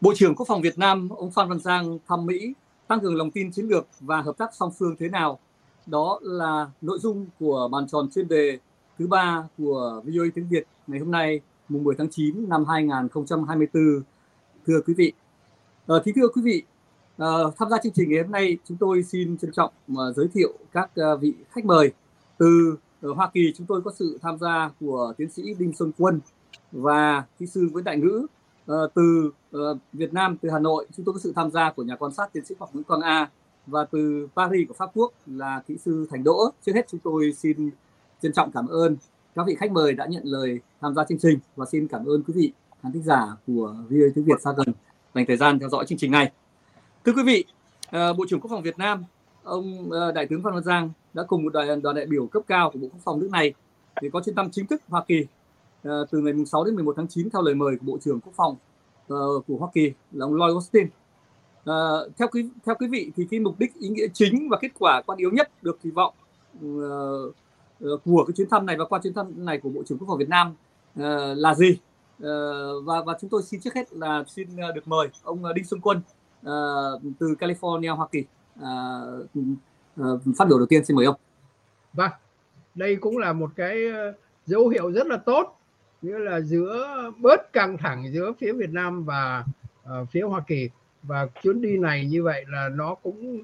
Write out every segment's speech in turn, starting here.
Bộ trưởng Quốc phòng Việt Nam ông Phan Văn Giang thăm Mỹ, tăng cường lòng tin chiến lược và hợp tác song phương thế nào? Đó là nội dung của bàn tròn chuyên đề thứ 3 của VOA tiếng Việt ngày hôm nay, mùng 10 tháng 9 năm 2024. Thưa quý vị, thưa quý vị, tham gia chương trình ngày hôm nay, chúng tôi xin trân trọng giới thiệu các vị khách mời. Từ Hoa Kỳ, chúng tôi có sự tham gia của tiến sĩ Đinh Xuân Quân và kỹ sư Nguyễn Đại Ngữ. Từ Việt Nam, từ Hà Nội, chúng tôi có sự tham gia của nhà quan sát tiến sĩ khoa học Nguyễn Quang A, và từ Paris của Pháp Quốc là kỹ sư Thành Đỗ. Trước hết chúng tôi xin trân trọng cảm ơn các vị khách mời đã nhận lời tham gia chương trình, và xin cảm ơn quý vị khán thính giả của VOA tiếng Việt xa gần dành thời gian theo dõi chương trình này. Thưa quý vị, Bộ trưởng Quốc phòng Việt Nam ông Đại tướng Phan Văn Giang đã cùng một đoàn đại biểu cấp cao của Bộ Quốc phòng nước này để có chuyến thăm chính thức Hoa Kỳ từ ngày 6 đến 11 tháng 9 theo lời mời của Bộ trưởng Quốc phòng của Hoa Kỳ là ông Lloyd Austin. Theo quý vị thì cái mục đích, ý nghĩa chính và kết quả quan yếu nhất được kỳ vọng của cái chuyến thăm này và qua chuyến thăm này của Bộ trưởng Quốc phòng Việt Nam là gì? Và chúng tôi xin trước hết là xin được mời ông Đinh Xuân Quân từ California, Hoa Kỳ phát biểu đầu tiên. Xin mời ông. Vâng, đây cũng là một cái dấu hiệu rất là tốt, nghĩa là bớt căng thẳng giữa phía Việt Nam và phía Hoa Kỳ, và chuyến đi này như vậy là nó cũng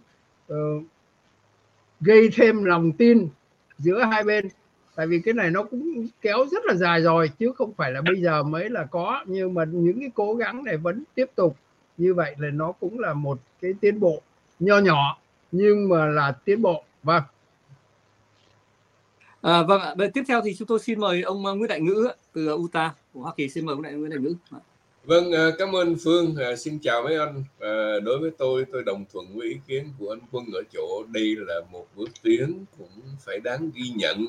gây thêm lòng tin giữa hai bên, tại vì cái này nó cũng kéo rất là dài rồi chứ không phải là bây giờ mới là có, nhưng mà những cái cố gắng này vẫn tiếp tục như vậy là nó cũng là một cái tiến bộ nho nhỏ nhưng mà là tiến bộ. Vâng. Vâng ạ. Tiếp theo thì chúng tôi xin mời ông Nguyễn Đại Ngữ từ Utah của Hoa Kỳ. Xin mời ông Nguyễn Đại Ngữ. Vâng, cảm ơn Phương. Xin chào mấy anh. Đối với tôi đồng thuận với ý kiến của anh Quân ở chỗ đây là một bước tiến cũng phải đáng ghi nhận.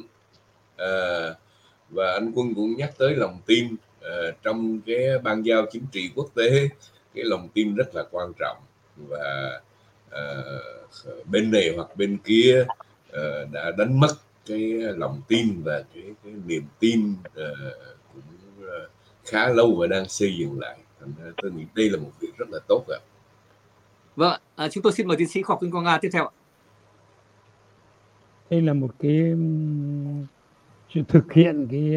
Và anh Quân cũng nhắc tới lòng tin. Trong cái ban giao chính trị quốc tế, cái lòng tin rất là quan trọng, và bên này hoặc bên kia đã đánh mất cái lòng tin và cái niềm tin cũng khá lâu và đang xây dựng lại. Tôi nghĩ đây là một việc rất là tốt ạ. Vâng, chúng tôi xin mời tiến sĩ khoa học Nguyễn Quang A tiếp theo ạ. Đây là một cái thực hiện cái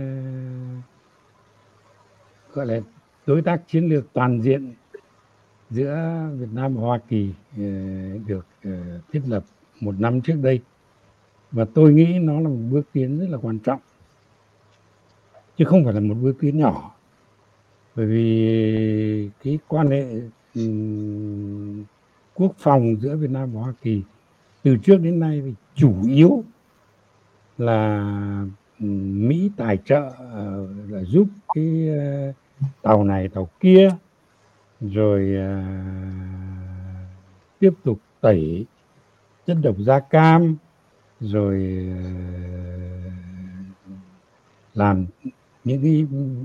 gọi là đối tác chiến lược toàn diện giữa Việt Nam và Hoa Kỳ được thiết lập một năm trước đây, và tôi nghĩ nó là một bước tiến rất là quan trọng chứ không phải là một bước tiến nhỏ, bởi vì cái quan hệ quốc phòng giữa Việt Nam và Hoa Kỳ từ trước đến nay thì chủ yếu là Mỹ tài trợ, là giúp cái tàu này tàu kia, rồi tiếp tục tẩy chất độc da cam, rồi làm những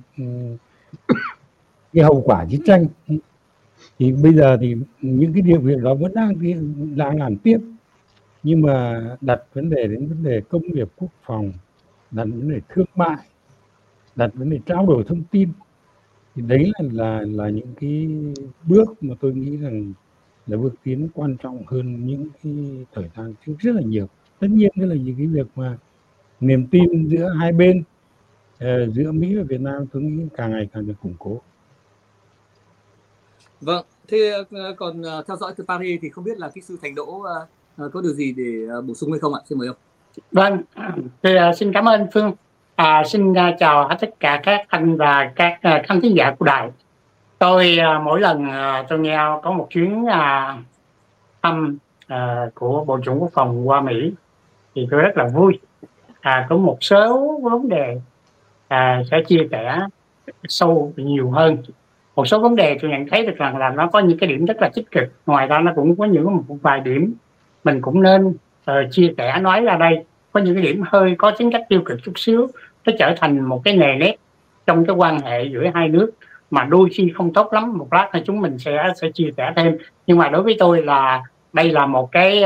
cái hậu quả chiến tranh. Thì bây giờ thì những cái điều việc đó vẫn đang làm tiếp, nhưng mà đặt vấn đề đến vấn đề công nghiệp quốc phòng, đặt vấn đề thương mại, đặt vấn đề trao đổi thông tin, thì đấy là những cái bước mà tôi nghĩ rằng là bước tiến quan trọng hơn những cái thời gian trước rất là nhiều. Tất nhiên đó là những cái việc mà niềm tin giữa hai bên, giữa Mỹ và Việt Nam, tôi nghĩ càng ngày càng được củng cố. Vâng, thế còn theo dõi từ Paris thì không biết là kỹ sư Thành Đỗ có điều gì để bổ sung hay không ạ? Xin mời ông. Vâng, thì xin cảm ơn Phương. Xin chào tất cả các anh và các khán thính giả của đài. Tôi mỗi lần tôi nghe có một chuyến thăm của Bộ trưởng Quốc phòng qua Mỹ thì tôi rất là vui. Có một số vấn đề sẽ chia sẻ sâu nhiều hơn. Một số vấn đề tôi nhận thấy được rằng là nó có những cái điểm rất là tích cực, ngoài ra nó cũng có những một vài điểm mình cũng nên chia sẻ nói ra đây. Có những cái điểm hơi có tính cách tiêu cực chút xíu, nó trở thành một cái nề nếp trong cái quan hệ giữa hai nước mà đôi khi không tốt lắm. Một lát thì chúng mình sẽ chia sẻ thêm, nhưng mà đối với tôi là đây là một cái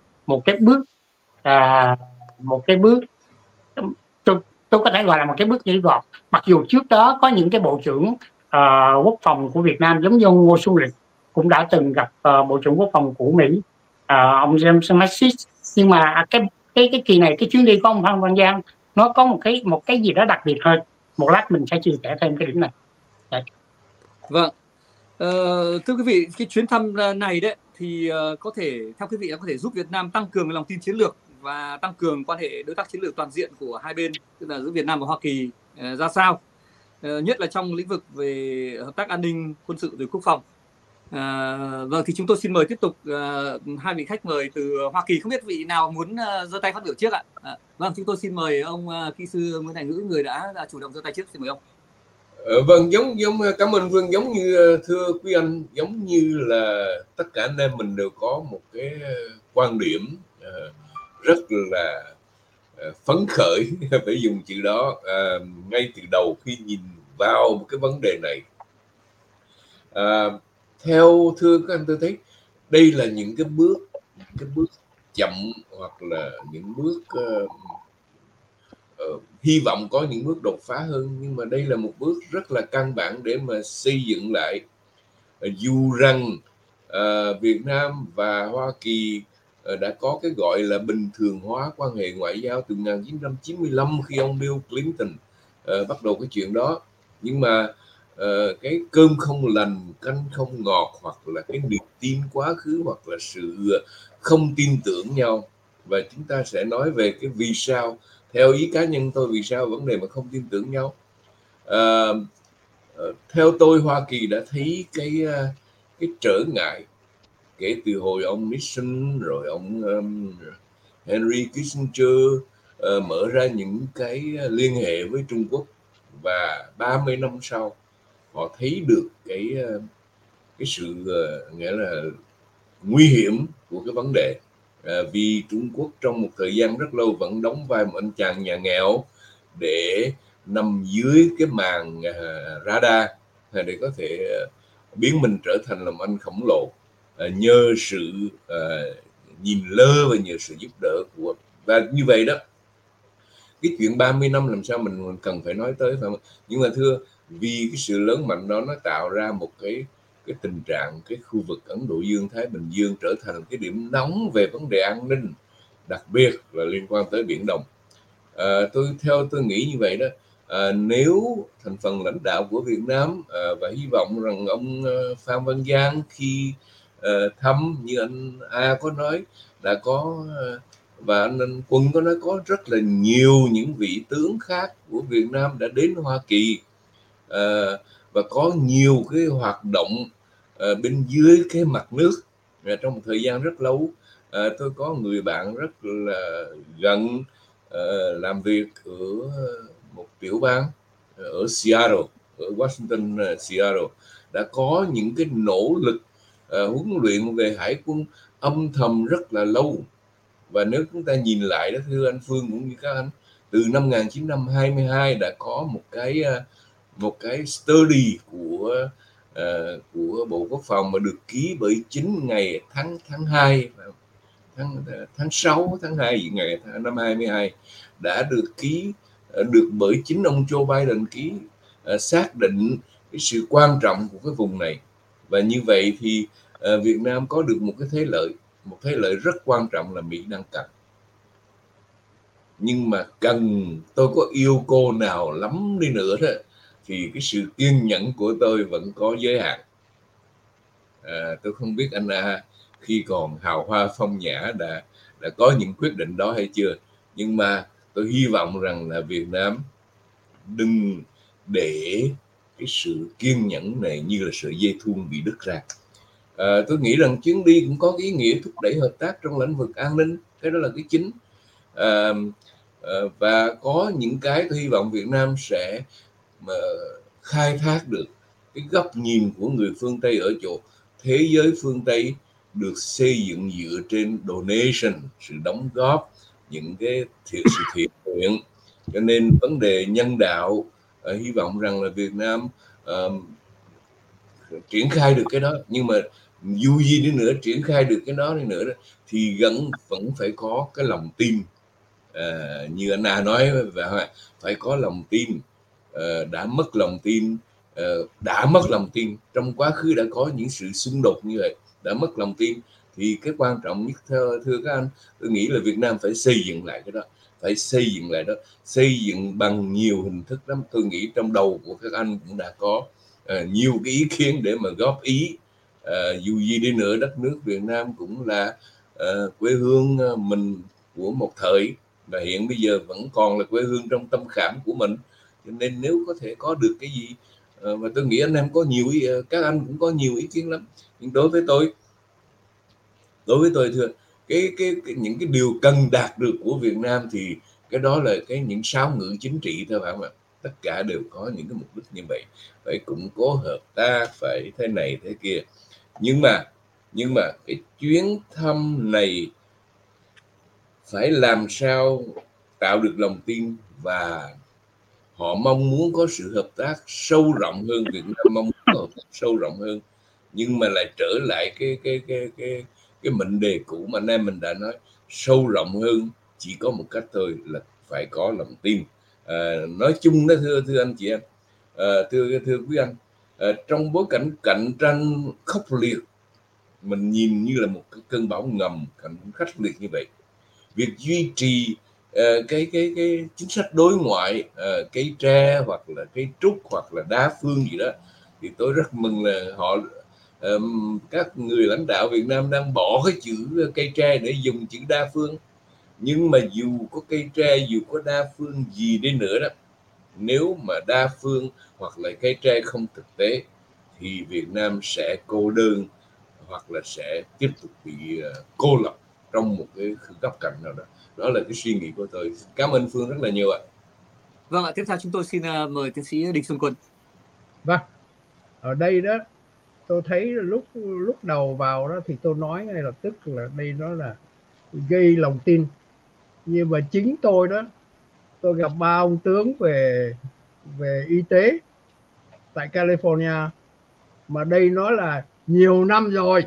bước tôi có thể gọi là một cái bước nhảy vọt. Mặc dù trước đó có những cái bộ trưởng quốc phòng của Việt Nam, giống như ông Ngô Xuân Lịch cũng đã từng gặp Bộ trưởng Quốc phòng của Mỹ, ông James Mattis. Nhưng mà cái kỳ này, cái chuyến đi của ông Phan Văn Giang nó có một cái gì đó đặc biệt hơn. Một lát mình sẽ chia sẻ thêm cái điểm này. Đấy. Vâng. Thưa quý vị, cái chuyến thăm này đấy thì có thể, theo quý vị, có thể giúp Việt Nam tăng cường lòng tin chiến lược và tăng cường quan hệ đối tác chiến lược toàn diện của hai bên, tức là giữa Việt Nam và Hoa Kỳ ra sao, nhất là trong lĩnh vực về hợp tác an ninh, quân sự rồi quốc phòng. Vâng, thì chúng tôi xin mời tiếp tục hai vị khách mời từ Hoa Kỳ. Không biết vị nào muốn giơ tay phát biểu trước ạ? Vâng, chúng tôi xin mời ông kỹ sư Nguyễn Thành Ngữ, người đã chủ động giơ tay trước. Xin mời ông. Vâng, giống cảm ơn Vương. Giống như thưa quý anh, giống như là tất cả anh em mình đều có một cái quan điểm rất là phấn khởi phải dùng chữ đó ngay từ đầu khi nhìn vào một cái vấn đề này. Theo thưa các anh, tôi thấy đây là những cái bước chậm, hoặc là những bước hy vọng có những bước đột phá hơn, nhưng mà đây là một bước rất là căn bản để mà xây dựng lại. Dù rằng Việt Nam và Hoa Kỳ đã có cái gọi là bình thường hóa quan hệ ngoại giao từ 1995 khi ông Bill Clinton bắt đầu cái chuyện đó, nhưng mà cái cơm không lành canh không ngọt, hoặc là cái niềm tin quá khứ, hoặc là sự không tin tưởng nhau. Và chúng ta sẽ nói về cái vì sao, theo ý cá nhân tôi, vì sao vấn đề mà không tin tưởng nhau. Theo tôi, Hoa Kỳ đã thấy cái trở ngại kể từ hồi ông Nixon, rồi ông Henry Kissinger mở ra những cái liên hệ với Trung Quốc, và 30 năm sau họ thấy được cái sự nghĩa là nguy hiểm của cái vấn đề, vì Trung Quốc trong một thời gian rất lâu vẫn đóng vai một anh chàng nhà nghèo để nằm dưới cái màn radar để có thể biến mình trở thành làm anh khổng lồ nhờ sự nhìn lơ và nhờ sự giúp đỡ của. Và như vậy đó, cái chuyện 30 năm làm sao mình cần phải nói tới, phải không? Nhưng mà thưa, vì cái sự lớn mạnh đó nó tạo ra một cái tình trạng cái khu vực Ấn Độ Dương, Thái Bình Dương trở thành cái điểm nóng về vấn đề an ninh, đặc biệt là liên quan tới Biển Đông. Theo tôi nghĩ như vậy đó, nếu thành phần lãnh đạo của Việt Nam và hy vọng rằng ông Phan Văn Giang khi thăm, như anh A có nói, đã có và anh Quân có nói, có rất là nhiều những vị tướng khác của Việt Nam đã đến Hoa Kỳ và có nhiều cái hoạt động bên dưới cái mặt nước trong một thời gian rất lâu. Tôi có người bạn rất là gần làm việc ở một tiểu bang ở Seattle, ở Washington, Seattle, đã có những cái nỗ lực huấn luyện về hải quân âm thầm rất là lâu. Và nếu chúng ta nhìn lại đó, thưa anh Phương cũng như các anh, từ năm 1922 đã có một cái study của Bộ Quốc phòng mà được ký bởi chính ngày tháng 2 tháng 6 tháng 2 ngày năm 22, đã được bởi chính ông Joe Biden ký, xác định cái sự quan trọng của cái vùng này. Và như vậy thì Việt Nam có được một thế lợi rất quan trọng là Mỹ đang cần. Nhưng mà tôi có yêu cô nào lắm đi nữa đó, thì cái sự kiên nhẫn của tôi vẫn có giới hạn. Tôi không biết anh A khi còn hào hoa phong nhã đã có những quyết định đó hay chưa, nhưng mà tôi hy vọng rằng là Việt Nam đừng để cái sự kiên nhẫn này như là sợi dây thun bị đứt ra. Tôi nghĩ rằng chuyến đi cũng có cái ý nghĩa thúc đẩy hợp tác trong lĩnh vực an ninh, cái đó là cái chính. Và có những cái tôi hy vọng Việt Nam sẽ khai thác được cái góc nhìn của người phương Tây, ở chỗ thế giới phương Tây được xây dựng dựa trên donation, sự đóng góp, những cái sự thiện nguyện. Cho nên vấn đề nhân đạo, hy vọng rằng là Việt Nam triển khai được cái đó. Nhưng mà dù gì đi nữa, triển khai được cái đó đi nữa thì vẫn phải có cái lòng tin, như anh A nói, và phải có lòng tin. Đã mất lòng tin đã mất lòng tin, trong quá khứ đã có những sự xung đột như vậy, đã mất lòng tin, thì cái quan trọng nhất thưa các anh, tôi nghĩ là Việt Nam phải xây dựng lại cái đó, phải xây dựng lại đó, xây dựng bằng nhiều hình thức lắm. Tôi nghĩ trong đầu của các anh cũng đã có nhiều cái ý kiến để mà góp ý. Dù gì đi nữa đất nước Việt Nam cũng là quê hương mình của một thời, và hiện bây giờ vẫn còn là quê hương trong tâm khảm của mình, cho nên nếu có thể có được cái gì, và tôi nghĩ anh em có nhiều các anh cũng có nhiều ý kiến lắm, nhưng đối với tôi thưa, những cái điều cần đạt được của Việt Nam thì cái đó là những sáo ngữ chính trị thôi, phải không ạ? Tất cả đều có những cái mục đích như vậy, phải củng cố hợp tác, phải thế này thế kia, nhưng mà cái chuyến thăm này phải làm sao tạo được lòng tin, và họ mong muốn có sự hợp tác sâu rộng hơn, Việt Nam mong muốn có hợp tác sâu rộng hơn, nhưng mà lại trở lại cái mệnh đề cũ mà anh em mình đã nói, sâu rộng hơn chỉ có một cách thôi, là phải có lòng tin. Nói chung đó thưa anh chị em, thưa quý anh, trong bối cảnh cạnh tranh khốc liệt, mình nhìn như là một cái cơn bão ngầm cạnh khốc liệt như vậy, việc duy trì cái chính sách đối ngoại cây tre hoặc là cây trúc hoặc là đa phương gì đó, thì tôi rất mừng là các người lãnh đạo Việt Nam đang bỏ cái chữ cây tre để dùng chữ đa phương. Nhưng mà dù có cây tre, dù có đa phương gì đi nữa đó, nếu mà đa phương hoặc là cây tre không thực tế thì Việt Nam sẽ cô đơn, hoặc là sẽ tiếp tục bị cô lập trong một cái góc cạnh nào đó. Đó là cái suy nghĩ của tôi. Cảm ơn Phương rất là nhiều ạ. Vâng ạ, tiếp theo chúng tôi xin mời tiến sĩ Đinh Xuân Quân. Vâng, ở đây đó tôi thấy lúc đầu vào đó thì tôi nói ngay lập tức là đây nó là gây lòng tin, nhưng mà chính tôi đó, tôi gặp 3 ông tướng về y tế tại California, mà đây nó là nhiều năm rồi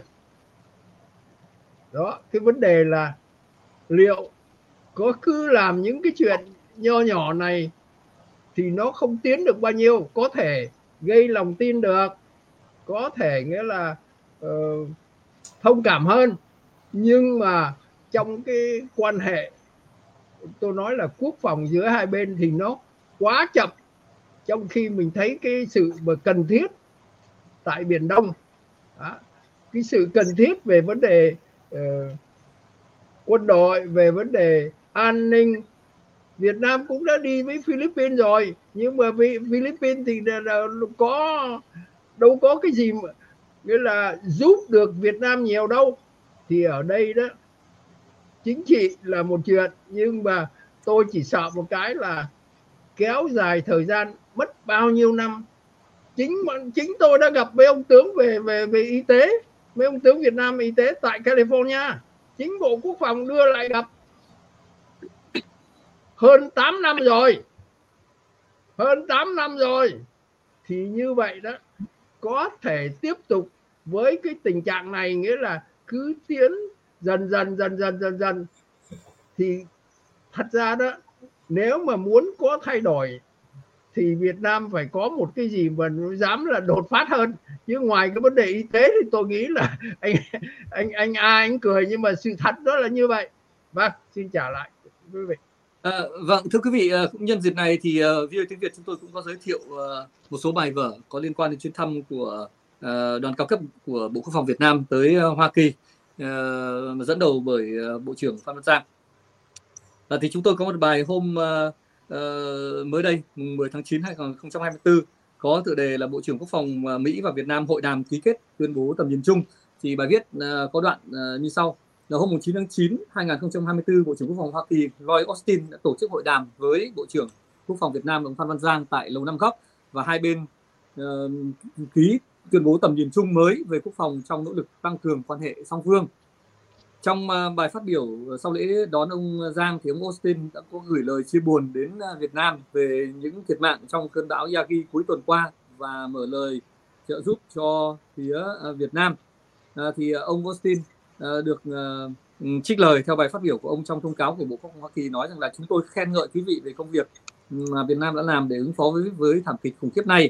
đó. Cái vấn đề là liệu có cứ làm những cái chuyện nho nhỏ này thì nó không tiến được bao nhiêu, có thể gây lòng tin được, có thể nghĩa là thông cảm hơn, nhưng mà trong cái quan hệ tôi nói là quốc phòng giữa hai bên thì nó quá chậm, trong khi mình thấy cái sự cần thiết tại Biển Đông đó, cái sự cần thiết về vấn đề quân đội, về vấn đề an ninh. Việt Nam cũng đã đi với Philippines rồi, nhưng mà Philippines thì đâu có cái gì mà nghĩa là giúp được Việt Nam nhiều đâu. Thì ở đây đó, chính trị là một chuyện, nhưng mà tôi chỉ sợ một cái là kéo dài thời gian, mất bao nhiêu năm. Chính tôi đã gặp mấy ông tướng về y tế, mấy ông tướng Việt Nam y tế tại California, chính Bộ Quốc phòng đưa lại gặp. Hơn 8 năm rồi, thì như vậy đó, có thể tiếp tục với cái tình trạng này, nghĩa là cứ tiến dần dần thì thật ra đó, nếu mà muốn có thay đổi thì Việt Nam phải có một cái gì mà nó dám là đột phát hơn. Chứ ngoài cái vấn đề y tế thì tôi nghĩ là anh cười, nhưng mà sự thật đó là như vậy. Vâng, xin trả lại quý vị. Vâng, thưa quý vị, cũng nhân dịp này thì VOA Tiếng Việt chúng tôi cũng có giới thiệu một số bài vở có liên quan đến chuyến thăm của đoàn cao cấp của Bộ Quốc phòng Việt Nam tới Hoa Kỳ, dẫn đầu bởi Bộ trưởng Phan Văn Giang. Thì chúng tôi có một bài hôm mới đây, 10 tháng 9 2024, có tựa đề là Bộ trưởng Quốc phòng Mỹ và Việt Nam hội đàm ký kết tuyên bố tầm nhìn chung. Thì bài viết có đoạn như sau. Là hôm 9 tháng 9 2024, Bộ trưởng Quốc phòng Hoa Kỳ Lloyd Austin đã tổ chức hội đàm với Bộ trưởng Quốc phòng Việt Nam ông Phan Văn Giang tại Lầu Năm Góc, và hai bên ký tuyên bố tầm nhìn chung mới về quốc phòng trong nỗ lực tăng cường quan hệ song phương. Trong bài phát biểu sau lễ đón ông Giang thì ông Austin đã có gửi lời chia buồn đến Việt Nam về những thiệt mạng trong cơn bão Yagi cuối tuần qua và mở lời trợ giúp cho phía Việt Nam. Thì ông Austin được trích lời theo bài phát biểu của ông trong thông cáo của Bộ Quốc phòng Hoa Kỳ, nói rằng là chúng tôi khen ngợi quý vị về công việc mà Việt Nam đã làm để ứng phó với thảm kịch khủng khiếp này.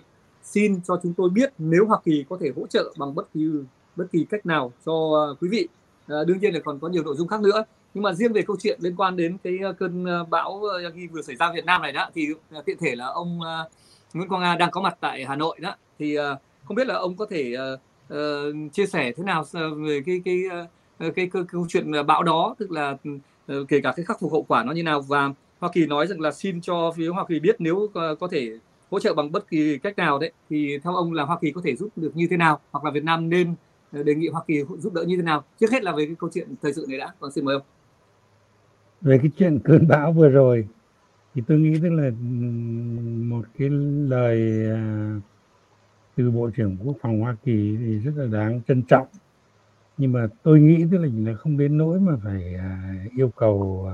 xin cho chúng tôi biết nếu Hoa Kỳ có thể hỗ trợ bằng bất kỳ cách nào cho quý vị. Đương nhiên là còn có nhiều nội dung khác nữa, nhưng mà riêng về câu chuyện liên quan đến cái cơn bão Yagi vừa xảy ra Việt Nam này đó, thì tiện thể là ông Nguyễn Quang Nga đang có mặt tại Hà Nội đó, thì không biết là ông có thể chia sẻ thế nào về cái câu chuyện bão đó, tức là kể cả cái khắc phục hậu quả nó như nào, và Hoa Kỳ nói rằng là xin cho phía Hoa Kỳ biết nếu có thể hỗ trợ bằng bất kỳ cách nào đấy, thì theo ông là Hoa Kỳ có thể giúp được như thế nào, hoặc là Việt Nam nên đề nghị Hoa Kỳ giúp đỡ như thế nào? Trước hết là về cái câu chuyện thời sự này đã. Vâng, xin mời ông. Về cái chuyện cơn bão vừa rồi thì tôi nghĩ tức là một cái lời từ Bộ trưởng Quốc phòng Hoa Kỳ thì rất là đáng trân trọng, nhưng mà tôi nghĩ tức là không đến nỗi mà phải yêu cầu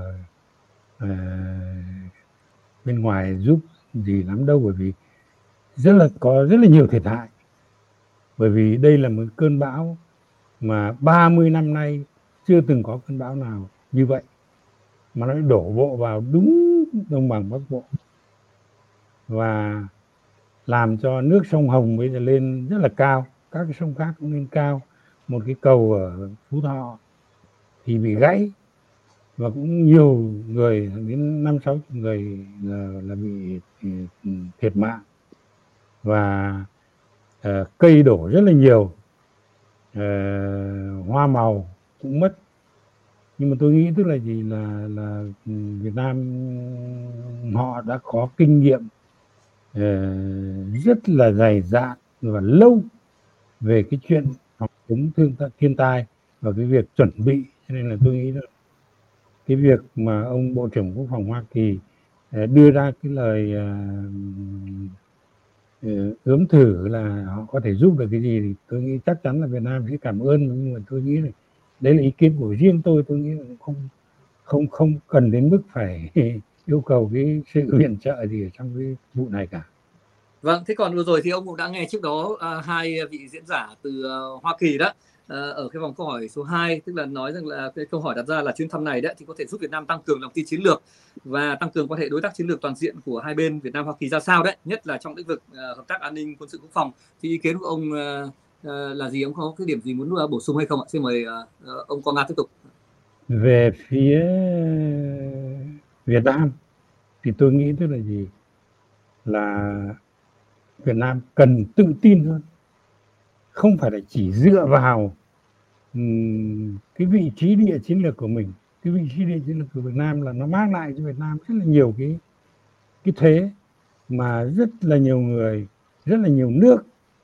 bên ngoài giúp gì lắm đâu, bởi vì có rất là nhiều thiệt hại. Bởi vì đây là một cơn bão mà 30 năm nay chưa từng có cơn bão nào như vậy, mà nó đổ bộ vào đúng đồng bằng Bắc Bộ và làm cho nước sông Hồng bây giờ lên rất là cao, các cái sông khác cũng lên cao. Một cái cầu ở Phú Thọ thì bị gãy và cũng nhiều người, đến 5-6 người là bị thiệt mạng, và cây đổ rất là nhiều, hoa màu cũng mất. Nhưng mà tôi nghĩ tức là gì là Việt Nam họ đã có kinh nghiệm rất là dày dạn và lâu về cái chuyện phòng chống thiên tai và cái việc chuẩn bị, cho nên là tôi nghĩ là cái việc mà ông Bộ trưởng Quốc phòng Hoa Kỳ đưa ra cái lời ướm thử là họ có thể giúp được cái gì, thì tôi nghĩ chắc chắn là Việt Nam sẽ cảm ơn. Nhưng mà tôi nghĩ là đấy là ý kiến của riêng tôi nghĩ là không cần đến mức phải yêu cầu cái sự viện trợ gì ở trong cái vụ này cả. Vâng, thế còn vừa rồi thì ông cũng đã nghe trước đó hai vị diễn giả từ Hoa Kỳ đó, ở cái vòng câu hỏi số 2, tức là nói rằng là cái câu hỏi đặt ra là chuyến thăm này đấy thì có thể giúp Việt Nam tăng cường lòng tin chiến lược và tăng cường quan hệ đối tác chiến lược toàn diện của hai bên Việt Nam Hoa Kỳ ra sao đấy, nhất là trong lĩnh vực hợp tác an ninh quân sự quốc phòng. Thì ý kiến của ông là gì? Ông có cái điểm gì muốn bổ sung hay không ạ? Xin mời ông Quang Nga tiếp tục. Về phía Việt Nam thì tôi nghĩ tức là gì, là Việt Nam cần tự tin hơn, không phải là chỉ dựa vào cái vị trí địa chiến lược của mình. Cái vị trí địa chiến lược của Việt Nam là nó mang lại cho Việt Nam rất là nhiều cái thế mà rất là nhiều người, rất là nhiều nước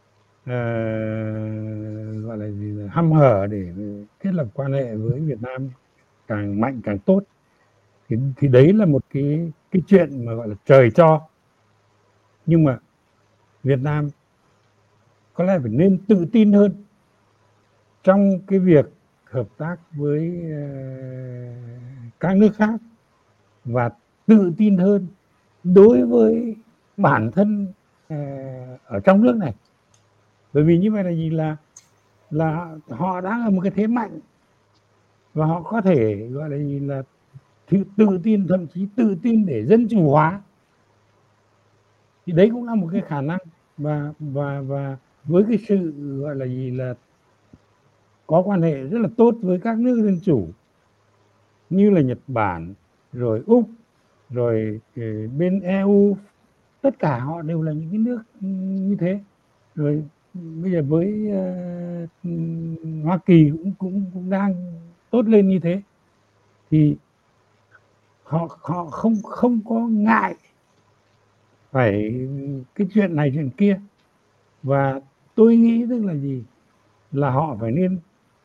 gọi là gì, là hăm hở để thiết lập quan hệ với Việt Nam càng mạnh càng tốt. Thì đấy là một cái chuyện mà gọi là trời cho. Nhưng mà Việt Nam có lẽ phải nên tự tin hơn trong cái việc hợp tác với các nước khác, và tự tin hơn đối với bản thân ở trong nước này. Bởi vì như vậy là gì, là họ đang ở một cái thế mạnh và họ có thể gọi là gì, là tự tin, thậm chí tự tin để dân chủ hóa. Thì đấy cũng là một cái khả năng. Và với cái sự gọi là gì, là có quan hệ rất là tốt với các nước dân chủ như là Nhật Bản, rồi Úc, rồi bên EU, tất cả họ đều là những cái nước như thế. Rồi bây giờ với Hoa Kỳ cũng đang tốt lên như thế, thì họ không có ngại phải cái chuyện này chuyện kia. Và tôi nghĩ tức là gì, là họ phải nên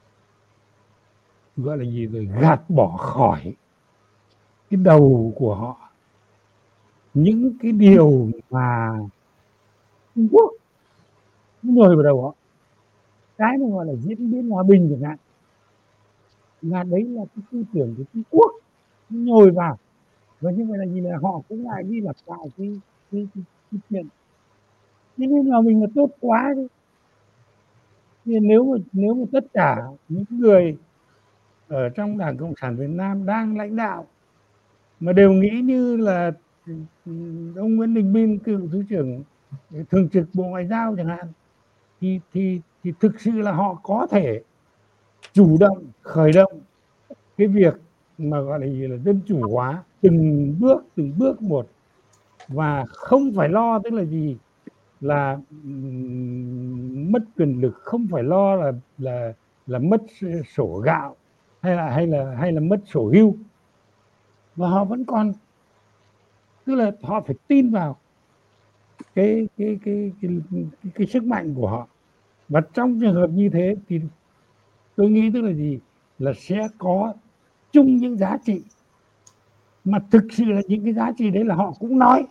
gọi là gì, rồi gạt bỏ khỏi cái đầu của họ những cái điều mà Trung Quốc nhồi vào đầu họ, cái mà gọi là diễn biến hòa bình chẳng hạn, là đấy là cái tư tưởng của Trung Quốc nhồi vào. Và như vậy là gì, là họ cũng lại đi lặp lại cái chuyện thế nên là mình là tốt quá chứ. Thì nếu mà tất cả những người ở trong Đảng Cộng sản Việt Nam đang lãnh đạo mà đều nghĩ như là ông Nguyễn Đình Binh, cựu Thứ trưởng thường trực Bộ Ngoại giao chẳng hạn, thì thực sự là họ có thể chủ động khởi động cái việc mà gọi là dân chủ hóa từng bước một, và không phải lo, tức là gì, là mất quyền lực, không phải lo là mất sổ gạo hay là mất sổ hưu, và họ vẫn còn, tức là họ phải tin vào cái sức mạnh của họ. Và trong trường hợp như thế thì tôi nghĩ tức là gì, là sẽ có chung những giá trị mà thực sự là những cái giá trị đấy là họ cũng nói.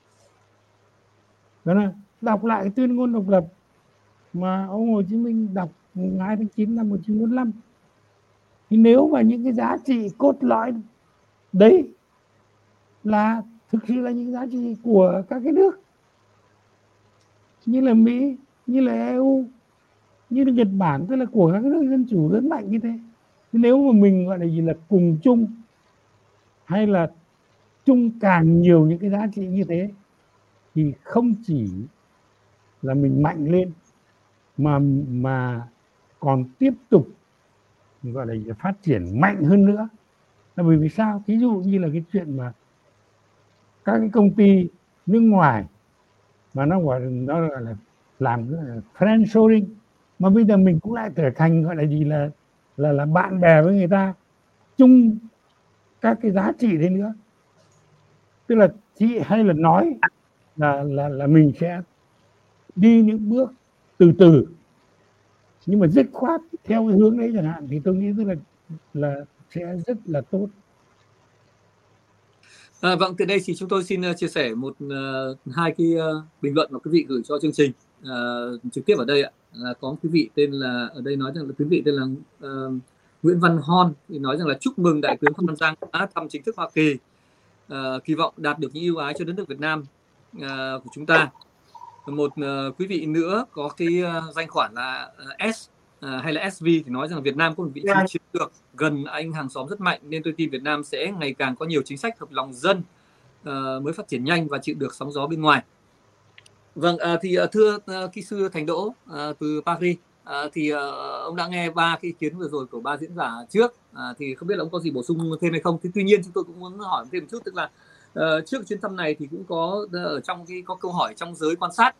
Đó là đọc lại cái tuyên ngôn độc lập mà ông Hồ Chí Minh đọc 2 tháng 9 năm 1945, thì nếu mà những cái giá trị cốt lõi đấy là thực sự là những giá trị của các cái nước như là Mỹ, như là EU, như là Nhật Bản, tức là của các nước dân chủ lớn mạnh như thế, thì nếu mà mình gọi là gì, là cùng chung hay là chung càng nhiều những cái giá trị như thế, thì không chỉ là mình mạnh lên mà còn tiếp tục gọi là phát triển mạnh hơn nữa. Là bởi vì sao? Ví dụ như là cái chuyện mà các cái công ty nước ngoài mà nó gọi là làm cái là friendshoring, mà bây giờ mình cũng lại trở thành gọi là gì, là bạn bè với người ta, chung các cái giá trị đấy nữa. Tức là chị hay là nói là mình sẽ đi những bước từ từ nhưng mà dứt khoát theo cái hướng đấy chẳng hạn, thì tôi nghĩ tức là sẽ rất là tốt. Vâng, từ đây thì chúng tôi xin chia sẻ hai cái bình luận mà quý vị gửi cho chương trình trực tiếp ở đây ạ. Có quý vị tên là, ở đây nói rằng là quý vị tên là Nguyễn Văn Hon, thì nói rằng là chúc mừng Đại tướng Phan Văn Giang đã thăm chính thức Hoa Kỳ, kỳ vọng đạt được những ưu ái cho đất nước Việt Nam của chúng ta. Một quý vị nữa có cái danh khoản là S hay là SV thì nói rằng Việt Nam có một vị trí chiến lược gần anh hàng xóm rất mạnh, nên tôi tin Việt Nam sẽ ngày càng có nhiều chính sách hợp lòng dân mới phát triển nhanh và chịu được sóng gió bên ngoài. Vâng, thì thưa kỹ sư Thành Đỗ từ Paris, thì ông đã nghe 3 cái ý kiến vừa rồi của 3 diễn giả trước, thì không biết là ông có gì bổ sung thêm hay không. Thì tuy nhiên chúng tôi cũng muốn hỏi thêm một chút, tức là trước chuyến thăm này thì cũng có ở trong có câu hỏi trong giới quan sát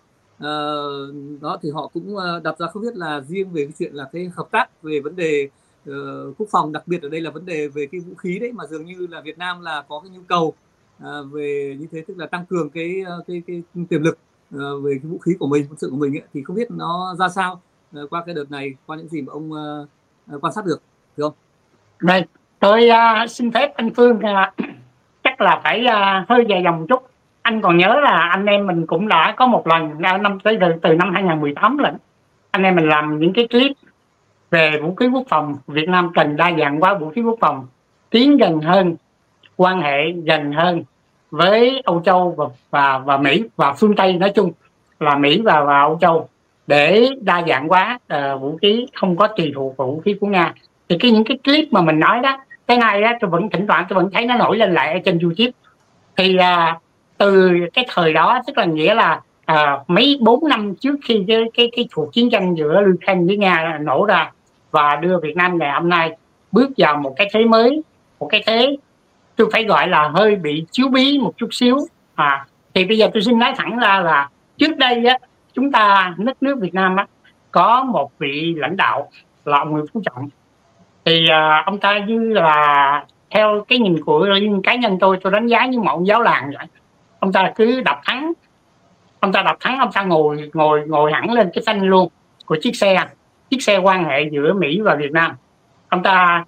đó, thì họ cũng đặt ra không biết là riêng về cái chuyện là cái hợp tác về vấn đề quốc phòng, đặc biệt ở đây là vấn đề về cái vũ khí đấy, mà dường như là Việt Nam là có cái nhu cầu về như thế, tức là tăng cường cái tiềm lực về cái vũ khí của mình, quân sự của mình ấy, thì không biết nó ra sao qua cái đợt này, qua những gì mà ông quan sát được, được không? Đây, tôi xin phép anh Phương chắc là phải hơi dài dòng chút. Anh còn nhớ là anh em mình cũng đã có một lần từ năm 2018 lận, anh em mình làm những cái clip về vũ khí quốc phòng. Việt Nam cần đa dạng hóa vũ khí quốc phòng, tiến gần hơn, quan hệ gần hơn với Âu Châu và Mỹ và phương Tây nói chung là Mỹ và Âu Châu, để đa dạng hóa vũ khí, không có tùy thuộc vào vũ khí của Nga. Thì những cái clip mà mình nói đó, cái này đó, tôi vẫn thỉnh thoảng tôi vẫn thấy nó nổi lên lại ở trên YouTube. Thì từ cái thời đó, tức là nghĩa là mấy 4 năm trước khi cái cuộc chiến tranh giữa Ukraine với Nga nổ ra và đưa Việt Nam ngày hôm nay bước vào một cái thế mới, một cái thế tôi phải gọi là hơi bị chiếu bí một chút xíu. Thì bây giờ tôi xin nói thẳng ra là trước đây á, chúng ta đất nước Việt Nam á, có một vị lãnh đạo là ông Nguyễn Phú Trọng. Thì ông ta như là theo cái nhìn của cá nhân tôi đánh giá như một ông giáo làng vậy. Ông ta cứ đập thắng, ông ta ngồi hẳn lên cái phanh luôn của chiếc xe quan hệ giữa Mỹ và Việt Nam. Ông ta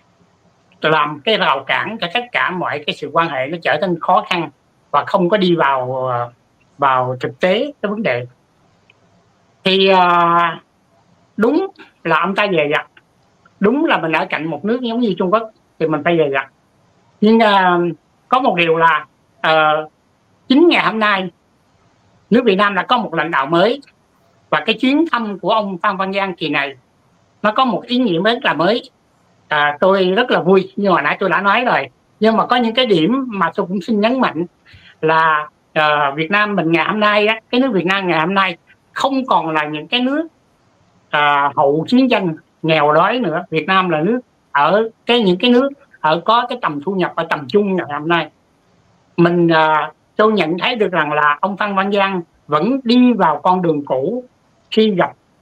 làm cái rào cản cho tất cả mọi cái sự quan hệ nó trở nên khó khăn và không có đi vào thực tế cái vấn đề. Thì đúng là ông ta dè dặt, đúng là mình ở cạnh một nước giống như Trung Quốc thì mình phải dè dặt. Nhưng có một điều là chính ngày hôm nay nước Việt Nam đã có một lãnh đạo mới, và cái chuyến thăm của ông Phan Văn Giang kỳ này nó có một ý nghĩa rất là mới. Tôi rất là vui, như hồi nãy tôi đã nói rồi, nhưng mà có những cái điểm mà tôi cũng xin nhấn mạnh là Việt Nam mình ngày hôm nay á, cái nước Việt Nam ngày hôm nay không còn là những cái nước hậu chiến tranh nghèo đói nữa. Việt Nam là nước ở những cái nước có cái tầm thu nhập ở tầm trung ngày hôm nay. Tôi nhận thấy được rằng là ông Phan Văn Giang vẫn đi vào con đường cũ khi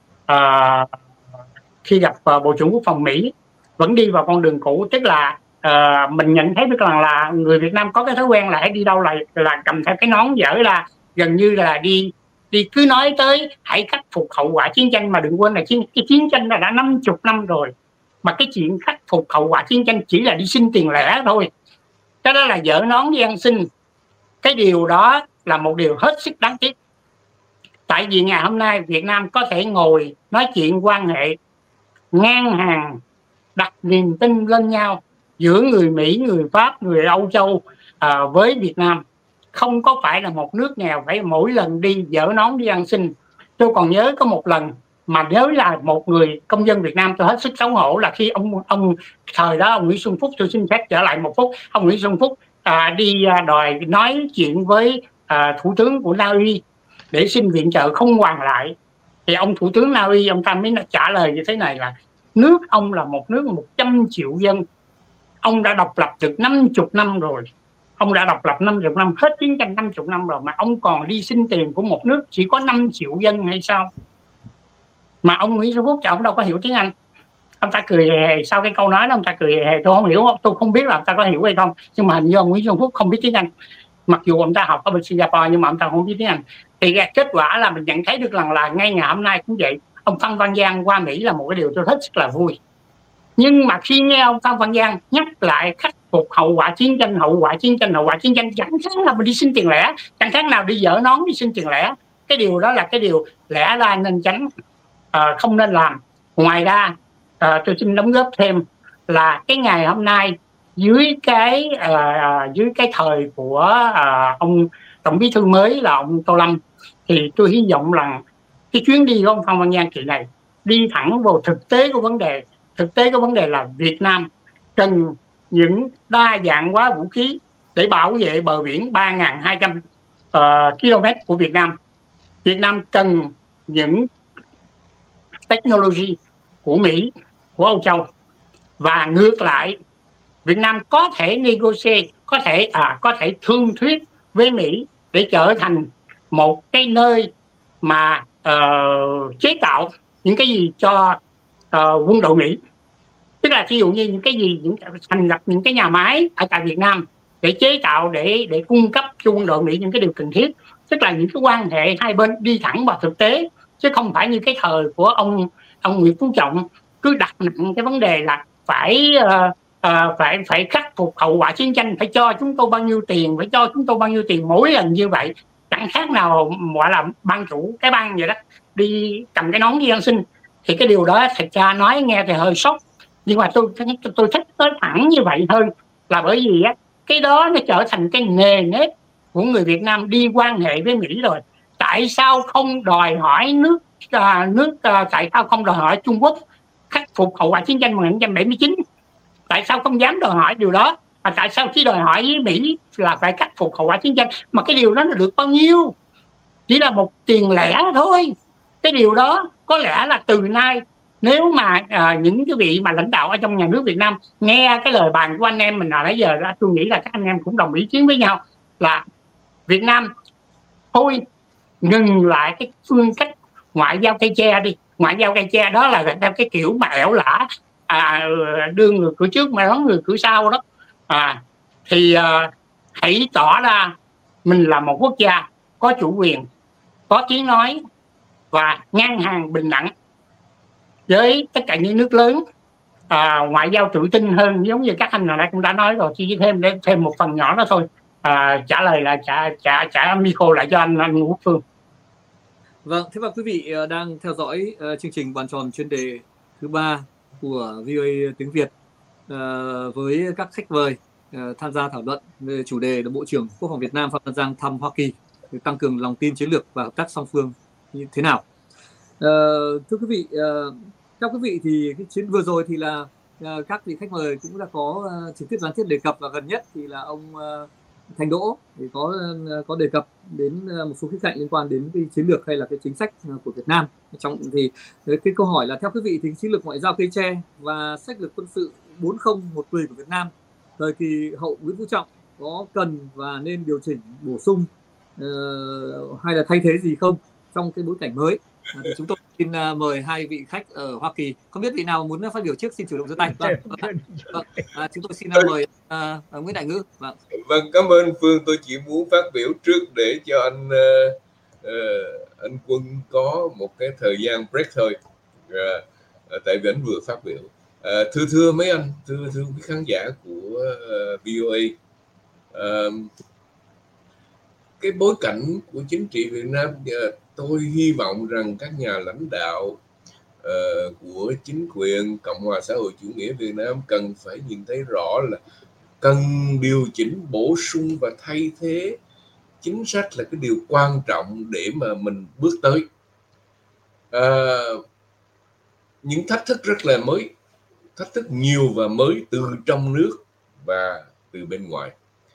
gặp Bộ trưởng Quốc phòng Mỹ, vẫn đi vào con đường cũ, tức là mình nhận thấy được rằng là người Việt Nam có cái thói quen là hãy đi đâu là cầm theo cái nón dở ra, gần như là đi cứ nói tới hãy khắc phục hậu quả chiến tranh, mà đừng quên là cái chiến tranh đã 50 năm rồi, mà cái chuyện khắc phục hậu quả chiến tranh chỉ là đi xin tiền lẻ thôi, cái đó là dở nón đi ăn xin. Cái điều đó là một điều hết sức đáng tiếc, tại vì ngày hôm nay Việt Nam có thể ngồi nói chuyện quan hệ ngang hàng, đặt niềm tin lên nhau giữa người Mỹ, người Pháp, người Âu Châu với Việt Nam, không có phải là một nước nghèo phải mỗi lần đi dở nón đi ăn xin. Tôi còn nhớ có một lần mà nhớ là một người công dân Việt Nam tôi hết sức xấu hổ, là khi ông thời đó ông Nguyễn Xuân Phúc, tôi xin phép trở lại một phút, ông Nguyễn Xuân Phúc đi đòi nói chuyện với thủ tướng của Na Uy để xin viện trợ không hoàn lại, thì ông thủ tướng Na Uy ông ta mới trả lời như thế này là nước ông là một nước 100 triệu dân, ông đã độc lập được 50 năm rồi, ông đã độc lập 50 năm, hết chiến tranh 50 năm rồi, mà ông còn đi xin tiền của một nước chỉ có 5 triệu dân hay sao? Mà ông Nguyễn Xuân Phúc ông đâu có hiểu tiếng Anh, ông ta cười hề sau cái câu nói đó, ông ta cười hề, tôi không hiểu, tôi không biết là ông ta có hiểu hay không, nhưng mà hình như ông Nguyễn Xuân Phúc không biết tiếng Anh, mặc dù ông ta học ở bên Singapore nhưng mà ông ta không biết tiếng Anh. Thì kết quả là mình nhận thấy được rằng là ngay ngày hôm nay cũng vậy, ông Phan Văn Giang qua Mỹ là một cái điều tôi hết sức là vui. Nhưng mà khi nghe ông Phan Văn Giang nhắc lại khắc phục hậu quả chiến tranh, chẳng khác nào mình đi xin tiền lẻ, chẳng khác nào đi dở nón đi xin tiền lẻ. Cái điều đó là cái điều lẽ ra nên tránh, không nên làm. Ngoài ra tôi xin đóng góp thêm là cái ngày hôm nay dưới cái thời của ông Tổng Bí thư mới là ông Tô Lâm, thì tôi hy vọng rằng cái chuyến đi của ông Phan Văn Giang kỳ này đi thẳng vào thực tế của vấn đề. Thực tế của vấn đề là Việt Nam cần những đa dạng hóa vũ khí để bảo vệ bờ biển 3.200 km của Việt Nam. Việt Nam cần những technology của Mỹ, của Âu Châu, và ngược lại Việt Nam có thể negotiate, có thể thương thuyết với Mỹ để trở thành một cái nơi mà chế tạo những cái gì cho quân đội Mỹ. Tức là ví dụ như những cái gì, thành lập những cái nhà máy ở tại Việt Nam để chế tạo, để cung cấp cho quân đội Mỹ những cái điều cần thiết. Tức là những cái quan hệ hai bên đi thẳng vào thực tế, chứ không phải như cái thời của ông Nguyễn Phú Trọng cứ đặt nặng cái vấn đề là phải khắc phục hậu quả chiến tranh, phải cho chúng tôi bao nhiêu tiền, mỗi lần như vậy chẳng khác nào gọi là ban chủ cái bang vậy đó, đi cầm cái nón đi ăn xin. Thì cái điều đó thật ra nói nghe thì hơi sốc, nhưng mà tôi thích nói thẳng như vậy hơn, là bởi vì á cái đó nó trở thành cái nề nếp của người Việt Nam đi quan hệ với Mỹ rồi. Tại sao không đòi hỏi tại sao không đòi hỏi Trung Quốc khắc phục hậu quả chiến tranh 1979? Tại sao không dám đòi hỏi điều đó? Mà tại sao chỉ đòi hỏi với Mỹ là phải khắc phục hậu quả chiến tranh, mà cái điều đó là được bao nhiêu? Chỉ là một tiền lẻ thôi. Cái điều đó có lẽ là từ nay nếu mà những cái vị mà lãnh đạo ở trong nhà nước Việt Nam nghe cái lời bàn của anh em mình nãy giờ ra, tôi nghĩ là các anh em cũng đồng ý kiến với nhau là Việt Nam thôi ngừng lại cái phương cách ngoại giao cây tre đi. Ngoại giao cây tre đó là theo cái kiểu mà ẻo lả, đưa người cửa trước mà đón người cửa sau đó. Thì hãy tỏ ra mình là một quốc gia có chủ quyền, có tiếng nói và ngang hàng bình đẳng với tất cả những nước lớn. Ngoại giao tự tin hơn, giống như các anh hồi nãy cũng đã nói rồi, chỉ thêm một phần nhỏ đó thôi. Trả lời là trả micro lại cho anh Quốc Phương. Vâng, thế và quý vị đang theo dõi chương trình bàn tròn chuyên đề thứ 3 của VOA tiếng Việt với các khách mời tham gia thảo luận về chủ đề là Bộ trưởng Quốc phòng Việt Nam Phan Văn Giang thăm Hoa Kỳ để tăng cường lòng tin chiến lược và hợp tác song phương như thế nào. Thưa quý vị, theo quý vị thì cái chuyến vừa rồi thì là các vị khách mời cũng đã có trực tiếp gián tiếp đề cập, và gần nhất thì là ông Thành Đỗ thì có đề cập đến một số khía cạnh liên quan đến cái chiến lược hay là cái chính sách của Việt Nam. Trong thì cái câu hỏi là theo quý vị thì chiến lược ngoại giao cây tre và sách lược quân sự 40 tùy của Việt Nam thời kỳ hậu Nguyễn Phú Trọng có cần và nên điều chỉnh bổ sung hay là thay thế gì không trong cái bối cảnh mới? Thì chúng tôi xin mời hai vị khách ở Hoa Kỳ. Không biết vị nào muốn phát biểu trước xin chủ động giơ tay. Chúng tôi xin mời Nguyễn Đại Ngữ. Vâng, cảm ơn Phương. Tôi chỉ muốn phát biểu trước để cho anh Quân có một cái thời gian break thôi. Tại vì anh vừa phát biểu. Thưa mấy anh, thưa quý khán giả của VOA. Cái bối cảnh của chính trị Việt Nam, tôi hy vọng rằng các nhà lãnh đạo của chính quyền Cộng hòa xã hội chủ nghĩa Việt Nam cần phải nhìn thấy rõ là cần điều chỉnh, bổ sung và thay thế chính sách là cái điều quan trọng để mà mình bước tới. Những thách thức rất là mới, thách thức nhiều và mới từ trong nước và từ bên ngoài.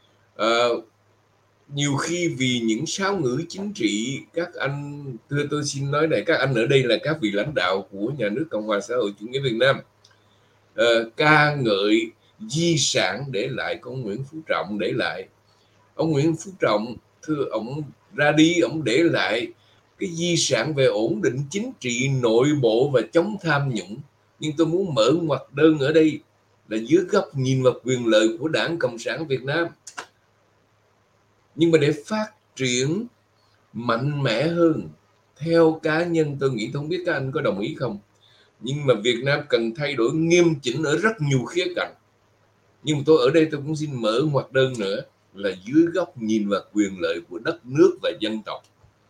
Nhiều khi vì những sáo ngữ chính trị, các anh, thưa tôi xin nói này, các anh ở đây là các vị lãnh đạo của nhà nước Cộng hòa xã hội chủ nghĩa Việt Nam, ca ngợi di sản để lại của ông Nguyễn Phú Trọng để lại. Ông Nguyễn Phú Trọng, thưa ông ra đi, ông để lại cái di sản về ổn định chính trị nội bộ và chống tham nhũng. Nhưng tôi muốn mở ngoặc đơn ở đây là dưới góc nhìn và quyền lợi của Đảng Cộng sản Việt Nam. Nhưng mà để phát triển mạnh mẽ hơn, theo cá nhân tôi nghĩ, không biết các anh có đồng ý không, nhưng mà Việt Nam cần thay đổi nghiêm chỉnh ở rất nhiều khía cạnh. Nhưng mà tôi ở đây tôi cũng xin mở ngoặc đơn nữa là dưới góc nhìn và quyền lợi của đất nước và dân tộc.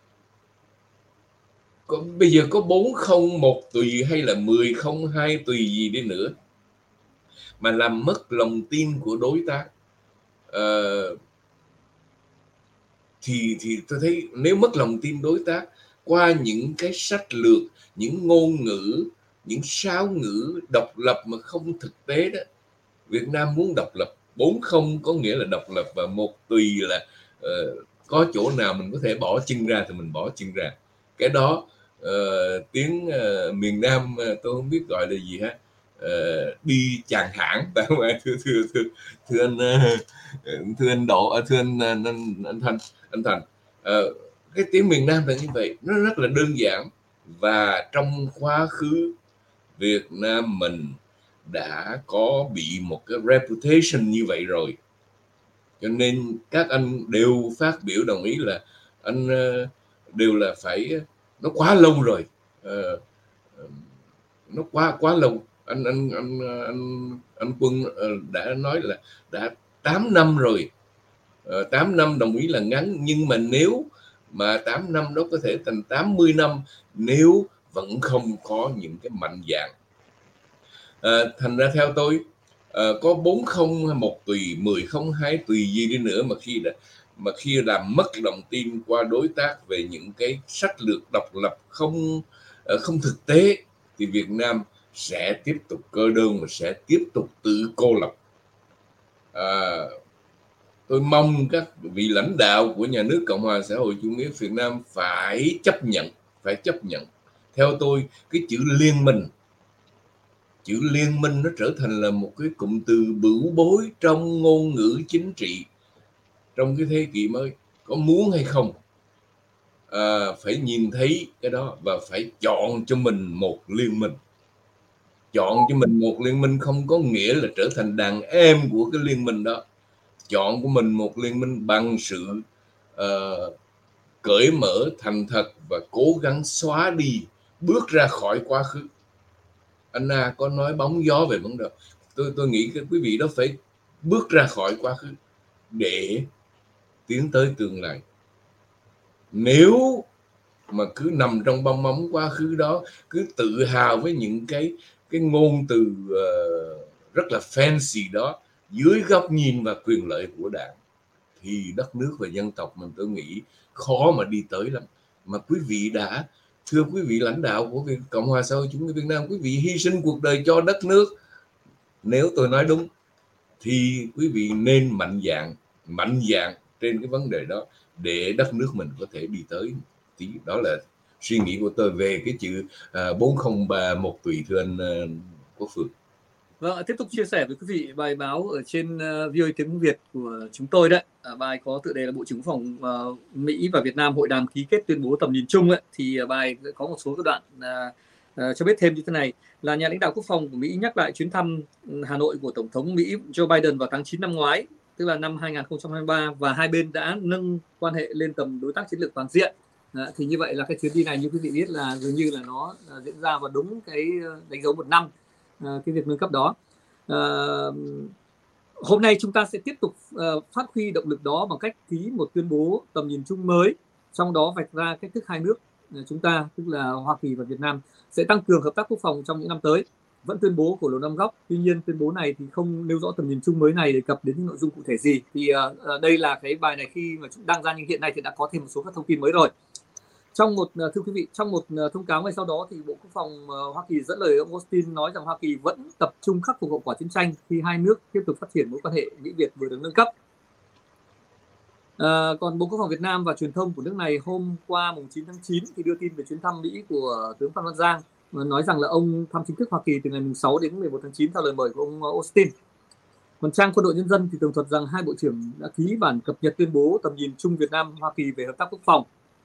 Bây giờ có 401 tùy hay là 1002 tùy gì đi nữa mà làm mất lòng tin của đối tác, thì tôi thấy nếu mất lòng tin đối tác qua những cái sách lược, những ngôn ngữ, những sáo ngữ độc lập mà không thực tế đó. Việt Nam muốn độc lập, 40 có nghĩa là độc lập, và 1 tùy là có chỗ nào mình có thể bỏ chân ra thì mình bỏ chân ra. Cái đó tiếng miền Nam tôi không biết gọi là gì ha, đi chàng hãng. Thưa anh Độ, thưa anh Thành, cái tiếng miền Nam là như vậy, nó rất là đơn giản. Và trong quá khứ Việt Nam mình đã có bị một cái reputation như vậy rồi, cho nên các anh đều phát biểu đồng ý là anh đều là phải, nó quá lâu rồi, nó quá lâu. Anh Quân đã nói là đã 8 năm rồi. 8 năm đồng ý là ngắn, nhưng mà nếu mà 8 năm đó có thể thành 80 năm nếu vẫn không có những cái mạnh dạn. Thành ra theo tôi, có 401 tùy, 1002 tùy gì đi nữa, mà khi làm mất lòng tin qua đối tác về những cái sách lược độc lập không thực tế, thì Việt Nam sẽ tiếp tục cơ đơn và sẽ tiếp tục tự cô lập. Tôi mong các vị lãnh đạo của nhà nước Cộng hòa xã hội chủ nghĩa Việt Nam phải chấp nhận. Theo tôi, cái chữ liên minh nó trở thành là một cái cụm từ bửu bối trong ngôn ngữ chính trị trong cái thế kỷ mới. Có muốn hay không, phải nhìn thấy cái đó và phải chọn cho mình một liên minh. Chọn cho mình một liên minh không có nghĩa là trở thành đàn em của cái liên minh đó. Chọn của mình một liên minh bằng sự cởi mở, thành thật và cố gắng xóa đi, bước ra khỏi quá khứ. Anna có nói bóng gió về vấn đề. Tôi nghĩ cái quý vị đó phải bước ra khỏi quá khứ để tiến tới tương lai. Nếu mà cứ nằm trong bong bóng quá khứ đó, cứ tự hào với những cái ngôn từ rất là fancy đó, dưới góc nhìn và quyền lợi của Đảng, thì đất nước và dân tộc mình tôi nghĩ khó mà đi tới lắm. Mà quý vị đã, thưa quý vị lãnh đạo của Cộng hòa xã hội chủ nghĩa Việt Nam, quý vị hy sinh cuộc đời cho đất nước. Nếu tôi nói đúng thì quý vị nên mạnh dạn mạnh dạn trên cái vấn đề đó để đất nước mình có thể đi tới tí. Đó là suy nghĩ của tôi về cái chữ 4031 tùy, thưa anh Quốc Phương. Vâng, tiếp tục chia sẻ với quý vị bài báo ở trên VOA tiếng Việt của chúng tôi đấy. Bài có tựa đề là Bộ trưởng Quốc phòng Mỹ và Việt Nam hội đàm ký kết tuyên bố tầm nhìn chung ấy. Thì bài có một số đoạn cho biết thêm như thế này, là nhà lãnh đạo quốc phòng của Mỹ nhắc lại chuyến thăm Hà Nội của Tổng thống Mỹ Joe Biden vào tháng 9 năm ngoái, tức là năm 2023, và hai bên đã nâng quan hệ lên tầm đối tác chiến lược toàn diện. Thì như vậy là cái chuyến đi này, như quý vị biết, là dường như là nó diễn ra vào đúng cái đánh dấu một năm cái việc nâng cấp đó. Hôm nay chúng ta sẽ tiếp tục phát huy động lực đó bằng cách ký một tuyên bố tầm nhìn chung mới, trong đó vạch ra cách thức hai nước chúng ta, tức là Hoa Kỳ và Việt Nam, sẽ tăng cường hợp tác quốc phòng trong những năm tới. Vẫn tuyên bố của Lầu Năm Góc, tuy nhiên tuyên bố này thì không nêu rõ tầm nhìn chung mới này đề cập đến những nội dung cụ thể gì. Thì đây là cái bài này khi mà chúng đang ra, nhưng hiện nay thì đã có thêm một số các thông tin mới rồi. Thưa quý vị, trong một thông cáo ngay sau đó thì Bộ Quốc phòng Hoa Kỳ dẫn lời ông Austin nói rằng Hoa Kỳ vẫn tập trung khắc phục hậu quả chiến tranh khi hai nước tiếp tục phát triển mối quan hệ Mỹ Việt vừa được nâng cấp. Còn Bộ Quốc phòng Việt Nam và truyền thông của nước này hôm qua mùng 9 tháng 9 thì đưa tin về chuyến thăm Mỹ của tướng Phan Văn Giang, nói rằng là ông thăm chính thức Hoa Kỳ từ ngày mùng 6 đến 11 tháng 9 theo lời mời của ông Austin. Còn trang Quân đội Nhân dân thì tường thuật rằng hai bộ trưởng đã ký bản cập nhật tuyên bố tầm nhìn chung Việt Nam Hoa Kỳ về hợp tác quốc phòng.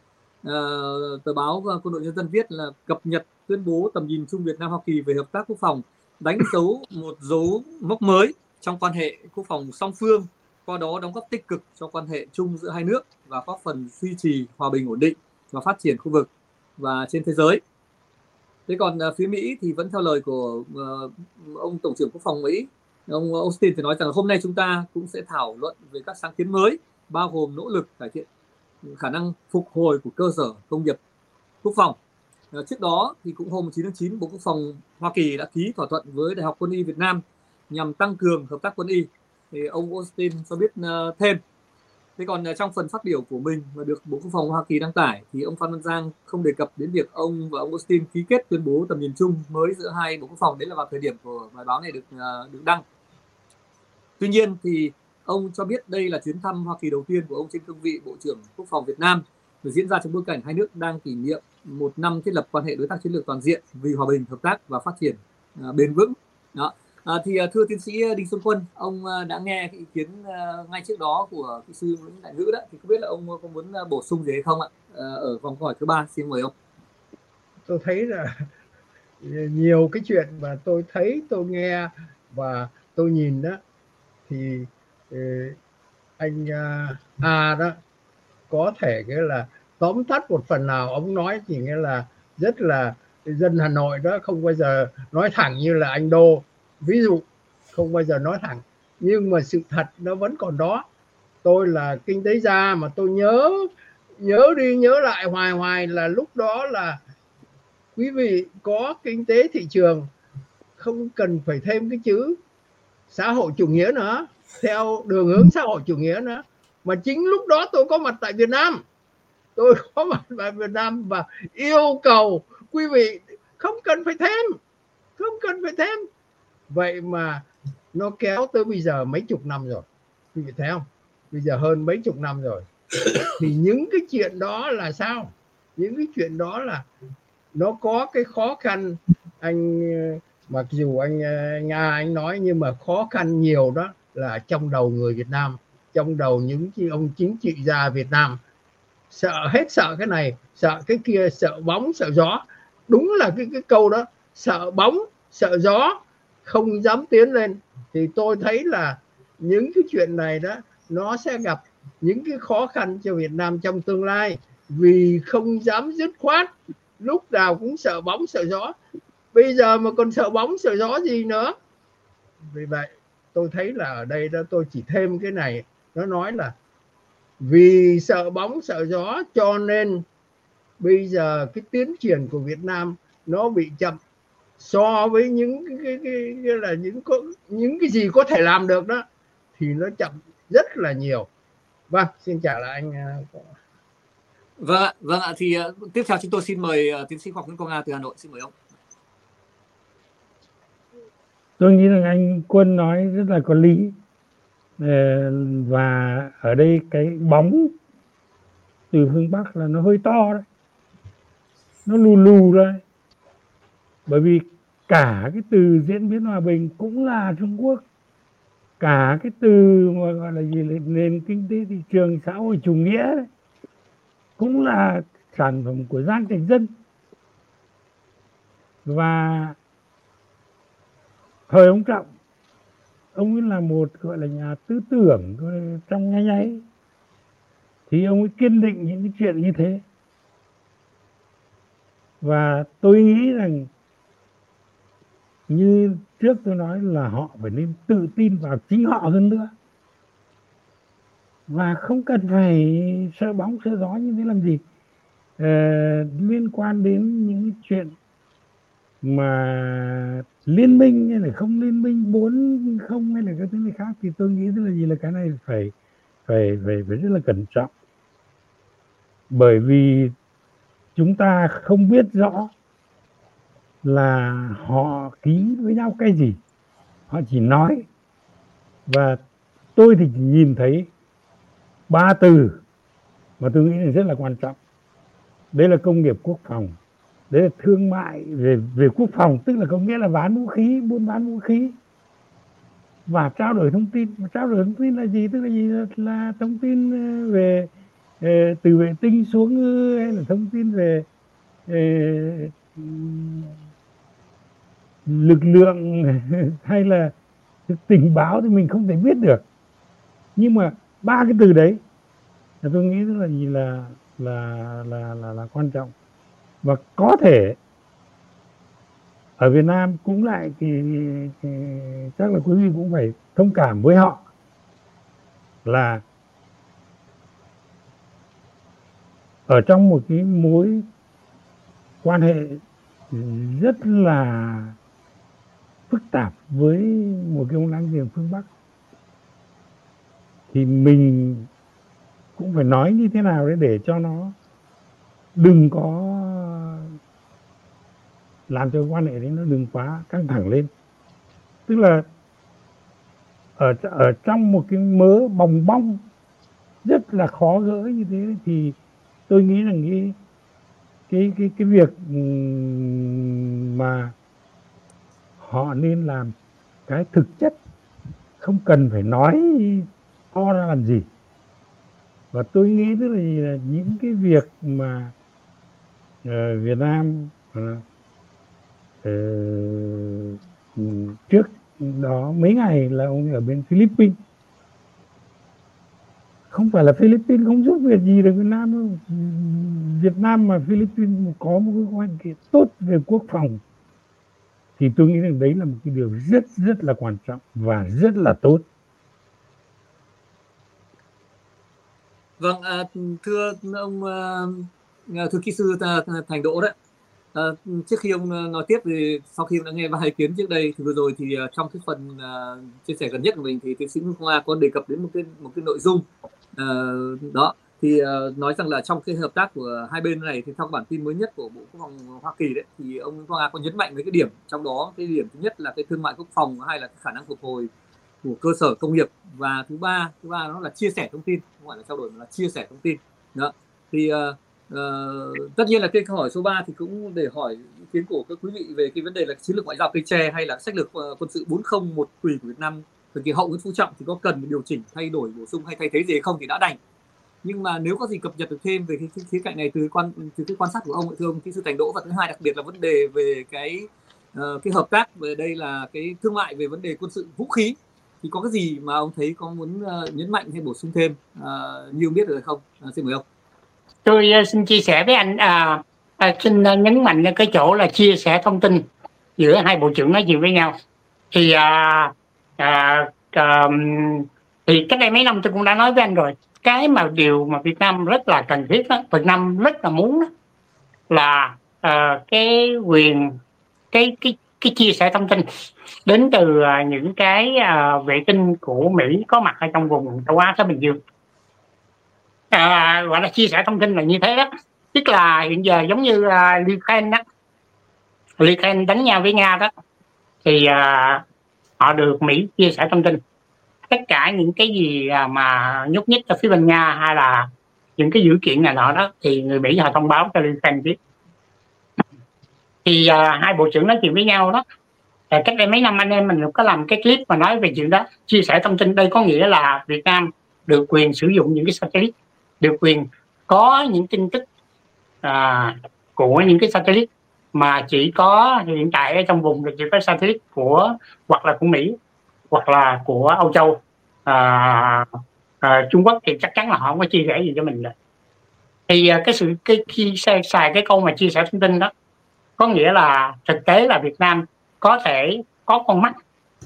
Tờ báo Quân đội Nhân dân viết là cập nhật tuyên bố tầm nhìn chung Việt Nam Hoa Kỳ về hợp tác quốc phòng đánh dấu một dấu mốc mới trong quan hệ quốc phòng song phương, qua đó đóng góp tích cực cho quan hệ chung giữa hai nước và góp phần duy trì hòa bình ổn định và phát triển khu vực và trên thế giới. Thế còn phía Mỹ thì vẫn theo lời của ông Tổng trưởng Quốc phòng Mỹ, ông Austin, thì nói rằng hôm nay chúng ta cũng sẽ thảo luận về các sáng kiến mới, bao gồm nỗ lực cải thiện khả năng phục hồi của cơ sở công nghiệp quốc phòng. Trước đó thì cũng hôm 9 tháng 9, Bộ Quốc phòng Hoa Kỳ đã ký thỏa thuận với Đại học Quân y Việt Nam nhằm tăng cường hợp tác quân y. Thì ông Austin cho biết thêm. Thế còn trong phần phát biểu của mình mà được Bộ Quốc phòng Hoa Kỳ đăng tải thì ông Phan Văn Giang không đề cập đến việc ông và ông Austin ký kết tuyên bố tầm nhìn chung mới giữa hai Bộ Quốc phòng. Đấy là vào thời điểm của bài báo này được đăng. Tuy nhiên thì ông cho biết đây là chuyến thăm Hoa Kỳ đầu tiên của ông trên cương vị Bộ trưởng Quốc phòng Việt Nam, diễn ra trong bối cảnh hai nước đang kỷ niệm 1 năm thiết lập quan hệ đối tác chiến lược toàn diện vì hòa bình, hợp tác và phát triển bền vững. Đó. Thì thưa tiến sĩ Đinh Xuân Quân, ông đã nghe cái ý kiến ngay trước đó của kỹ sư Nguyễn Đại Ngữ đó, thì không biết là ông có muốn bổ sung gì hay không ạ? Ở vòng câu hỏi thứ 3, xin mời ông. Tôi thấy là nhiều cái chuyện mà tôi thấy, tôi nghe và tôi nhìn đó, thì anh đó có thể cái là tóm tắt một phần nào ông nói, thì nghĩa là rất là dân Hà Nội đó không bao giờ nói thẳng như là anh Đô, ví dụ không bao giờ nói thẳng, nhưng mà sự thật nó vẫn còn đó. Tôi là kinh tế gia mà tôi nhớ đi nhớ lại hoài là lúc đó là quý vị có kinh tế thị trường, không cần phải thêm cái chữ xã hội chủ nghĩa nữa, theo đường hướng xã hội chủ nghĩa nữa, mà chính lúc đó tôi có mặt tại Việt Nam, và yêu cầu quý vị không cần phải thêm. Vậy mà nó kéo tới bây giờ mấy chục năm rồi, quý vị thấy không? Bây giờ hơn mấy chục năm rồi. Thì những cái chuyện đó là sao? Những cái chuyện đó là nó có cái khó khăn, anh mặc dù anh Nga anh nói, nhưng mà khó khăn nhiều đó là trong đầu người Việt Nam, trong đầu những ông chính trị gia Việt Nam, sợ cái này, sợ cái kia, sợ bóng sợ gió. Đúng là cái câu đó, sợ bóng sợ gió, không dám tiến lên. Thì tôi thấy là những cái chuyện này đó nó sẽ gặp những cái khó khăn cho Việt Nam trong tương lai, vì không dám dứt khoát, lúc nào cũng sợ bóng sợ gió. Bây giờ mà còn sợ bóng sợ gió gì nữa. Vì vậy tôi thấy là ở đây đó, tôi chỉ thêm cái này, nó nói là vì sợ bóng sợ gió cho nên bây giờ cái tiến triển của Việt Nam nó bị chậm so với những những cái gì có thể làm được đó, thì nó chậm rất là nhiều. Vâng, xin trả lại anh. Vâng ạ. Thì tiếp theo chúng tôi xin mời tiến sĩ khoa học Nguyễn Quang Nga từ Hà Nội, xin mời ông. Tôi nghĩ rằng anh Quân nói rất là có lý. Và ở đây cái bóng từ phương Bắc là nó hơi to đấy, nó lù lù đấy, bởi vì cả cái từ diễn biến hòa bình cũng là Trung Quốc, cả cái từ mà gọi là gì là nền kinh tế thị trường xã hội chủ nghĩa đấy, cũng là sản phẩm của Giang Trạch Dân. Và thời ông Trọng, ông ấy là một gọi là nhà tư tưởng trong nháy nháy, thì ông ấy kiên định những cái chuyện như thế. Và tôi nghĩ rằng như trước tôi nói là họ phải nên tự tin vào chính họ hơn nữa, và không cần phải sợ bóng sợ gió như thế làm gì. Liên quan đến những chuyện mà liên minh hay là không liên minh, 4-0 hay là cái thứ này khác, thì tôi nghĩ là gì là cái này phải rất là cẩn trọng, bởi vì chúng ta không biết rõ là họ ký với nhau cái gì, họ chỉ nói. Và tôi thì chỉ nhìn thấy 3 từ mà tôi nghĩ là rất là quan trọng. Đấy là công nghiệp quốc phòng, đấy là thương mại về quốc phòng, tức là có nghĩa là bán vũ khí, buôn bán vũ khí, và trao đổi thông tin. Mà trao đổi thông tin là gì? Tức là gì? Là thông tin về từ vệ tinh xuống, hay là thông tin về lực lượng hay là tình báo thì mình không thể biết được. Nhưng mà 3 cái từ đấy là tôi nghĩ là gì là quan trọng. Và có thể ở Việt Nam cũng lại thì chắc là quý vị cũng phải thông cảm với họ, là ở trong một cái mối quan hệ rất là phức tạp với một cái ông láng giềng phương Bắc, thì mình cũng phải nói như thế nào đấy để cho nó đừng có làm cho quan hệ đấy nó đừng quá căng thẳng lên. Tức là ở trong một cái mớ bòng bong rất là khó gỡ như thế, thì tôi nghĩ rằng cái việc mà họ nên làm cái thực chất, không cần phải nói to ra làm gì. Và tôi nghĩ tức là những cái việc mà Việt Nam trước đó mấy ngày là ông ở bên Philippines, không phải là Philippines không giúp việc gì được Việt Nam đâu. Việt Nam mà Philippines có một cái quan hệ tốt về quốc phòng thì tôi nghĩ rằng đấy là một cái điều rất rất là quan trọng và rất là tốt. Vâng, thưa ông, thưa kỹ sư Thành Đỗ đấy. Trước khi ông nói tiếp thì sau khi đã nghe 3 ý kiến trước đây thì vừa rồi thì trong cái phần chia sẻ gần nhất của mình thì tiến sĩ Nguyễn Quang A có đề cập đến một cái nội dung đó, thì nói rằng là trong cái hợp tác của hai bên này, thì theo bản tin mới nhất của Bộ Quốc phòng Hoa Kỳ đấy, thì ông Nguyễn Quang A có nhấn mạnh mấy cái điểm, trong đó cái điểm thứ nhất là cái thương mại quốc phòng, hay là cái khả năng phục hồi của cơ sở công nghiệp, và thứ ba nó là chia sẻ thông tin, không phải là trao đổi mà là chia sẻ thông tin đó. Thì tất nhiên là cái câu hỏi số 3 thì cũng để hỏi ý kiến của các quý vị về cái vấn đề là chiến lược ngoại giao cây tre hay là sách lược quân sự 401 quỳ của Việt Nam thời kỳ hậu Nguyễn Phú Trọng thì có cần điều chỉnh, thay đổi, bổ sung hay thay thế gì không thì đã đành. Nhưng mà nếu có gì cập nhật được thêm về cái khía cạnh này từ cái quan sát của ông, thưa ông kỹ sư Thành Đỗ, và thứ hai đặc biệt là vấn đề về cái hợp tác về đây là cái thương mại về vấn đề quân sự vũ khí, thì có cái gì mà ông thấy có muốn nhấn mạnh hay bổ sung thêm như ông biết được hay không? Xin mời ông. Tôi xin chia sẻ với anh, xin nhấn mạnh cái chỗ là chia sẻ thông tin giữa hai bộ trưởng nói chuyện với nhau. Thì thì cách đây mấy năm tôi cũng đã nói với anh rồi, cái mà điều mà Việt Nam rất là cần thiết đó, Việt Nam rất là muốn đó, là cái quyền cái chia sẻ thông tin đến từ những cái vệ tinh của Mỹ có mặt ở trong vùng châu Á Thái Bình Dương. Gọi là chia sẻ thông tin là như thế đó, tức là hiện giờ giống như Ukraine đánh nhau với Nga đó, thì họ được Mỹ chia sẻ thông tin. tất cả những cái gì mà nhúc nhích ở phía bên Nga hay là những cái dữ kiện này nọ đó thì người Mỹ họ thông báo cho Liên Xanh biết. Thì hai bộ trưởng nói chuyện với nhau đó. Cách đây mấy năm anh em mình có làm cái clip mà nói về chuyện đó, chia sẻ thông tin. Đây có nghĩa là Việt Nam được quyền sử dụng những cái satellite, được quyền có những tin tức của những cái satellite mà chỉ có hiện tại ở trong vùng chỉ có satellite của hoặc là của Mỹ hoặc là của Âu Châu. Trung Quốc thì chắc chắn là họ không có chia sẻ gì cho mình rồi. Thì khi xài cái câu mà chia sẻ thông tin đó có nghĩa là thực tế là Việt Nam có thể có con mắt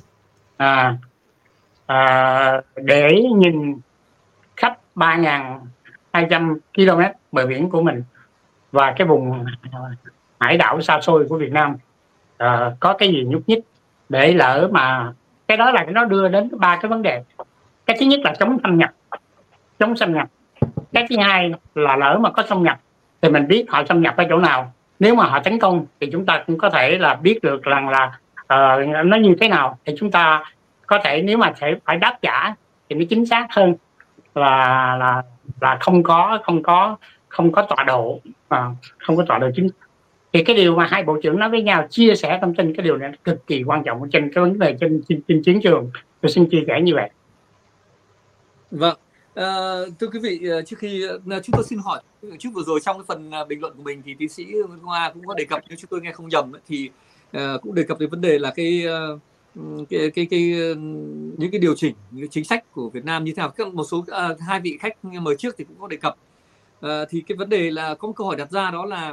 để nhìn khắp 3.200 km bờ biển của mình và cái vùng hải đảo xa xôi của Việt Nam có cái gì nhúc nhích, để lỡ mà cái đó là nó đưa đến 3 cái vấn đề. Cái thứ nhất là chống xâm nhập. Cái thứ hai là lỡ mà có xâm nhập thì mình biết họ xâm nhập ở chỗ nào. Nếu mà họ tấn công thì chúng ta cũng có thể là biết được rằng là nó như thế nào, thì chúng ta có thể, nếu mà phải đáp trả thì nó chính xác hơn là không có tọa độ, không có tọa độ chính. Thì cái điều mà hai bộ trưởng nói với nhau, chia sẻ thông tin, cái điều này cực kỳ quan trọng trên cái vấn đề trên chiến trường. Tôi xin chia sẻ như vậy. Vâng, thưa quý vị, trước khi chúng tôi xin hỏi, trước vừa rồi trong cái phần bình luận của mình thì tiến sĩ Nguyễn Công A cũng có đề cập, nếu chúng tôi nghe không nhầm thì cũng đề cập đến vấn đề là những cái điều chỉnh, những cái chính sách của Việt Nam như thế nào. Một số hai vị khách mời trước thì cũng có đề cập. Thì cái vấn đề là có một câu hỏi đặt ra, đó là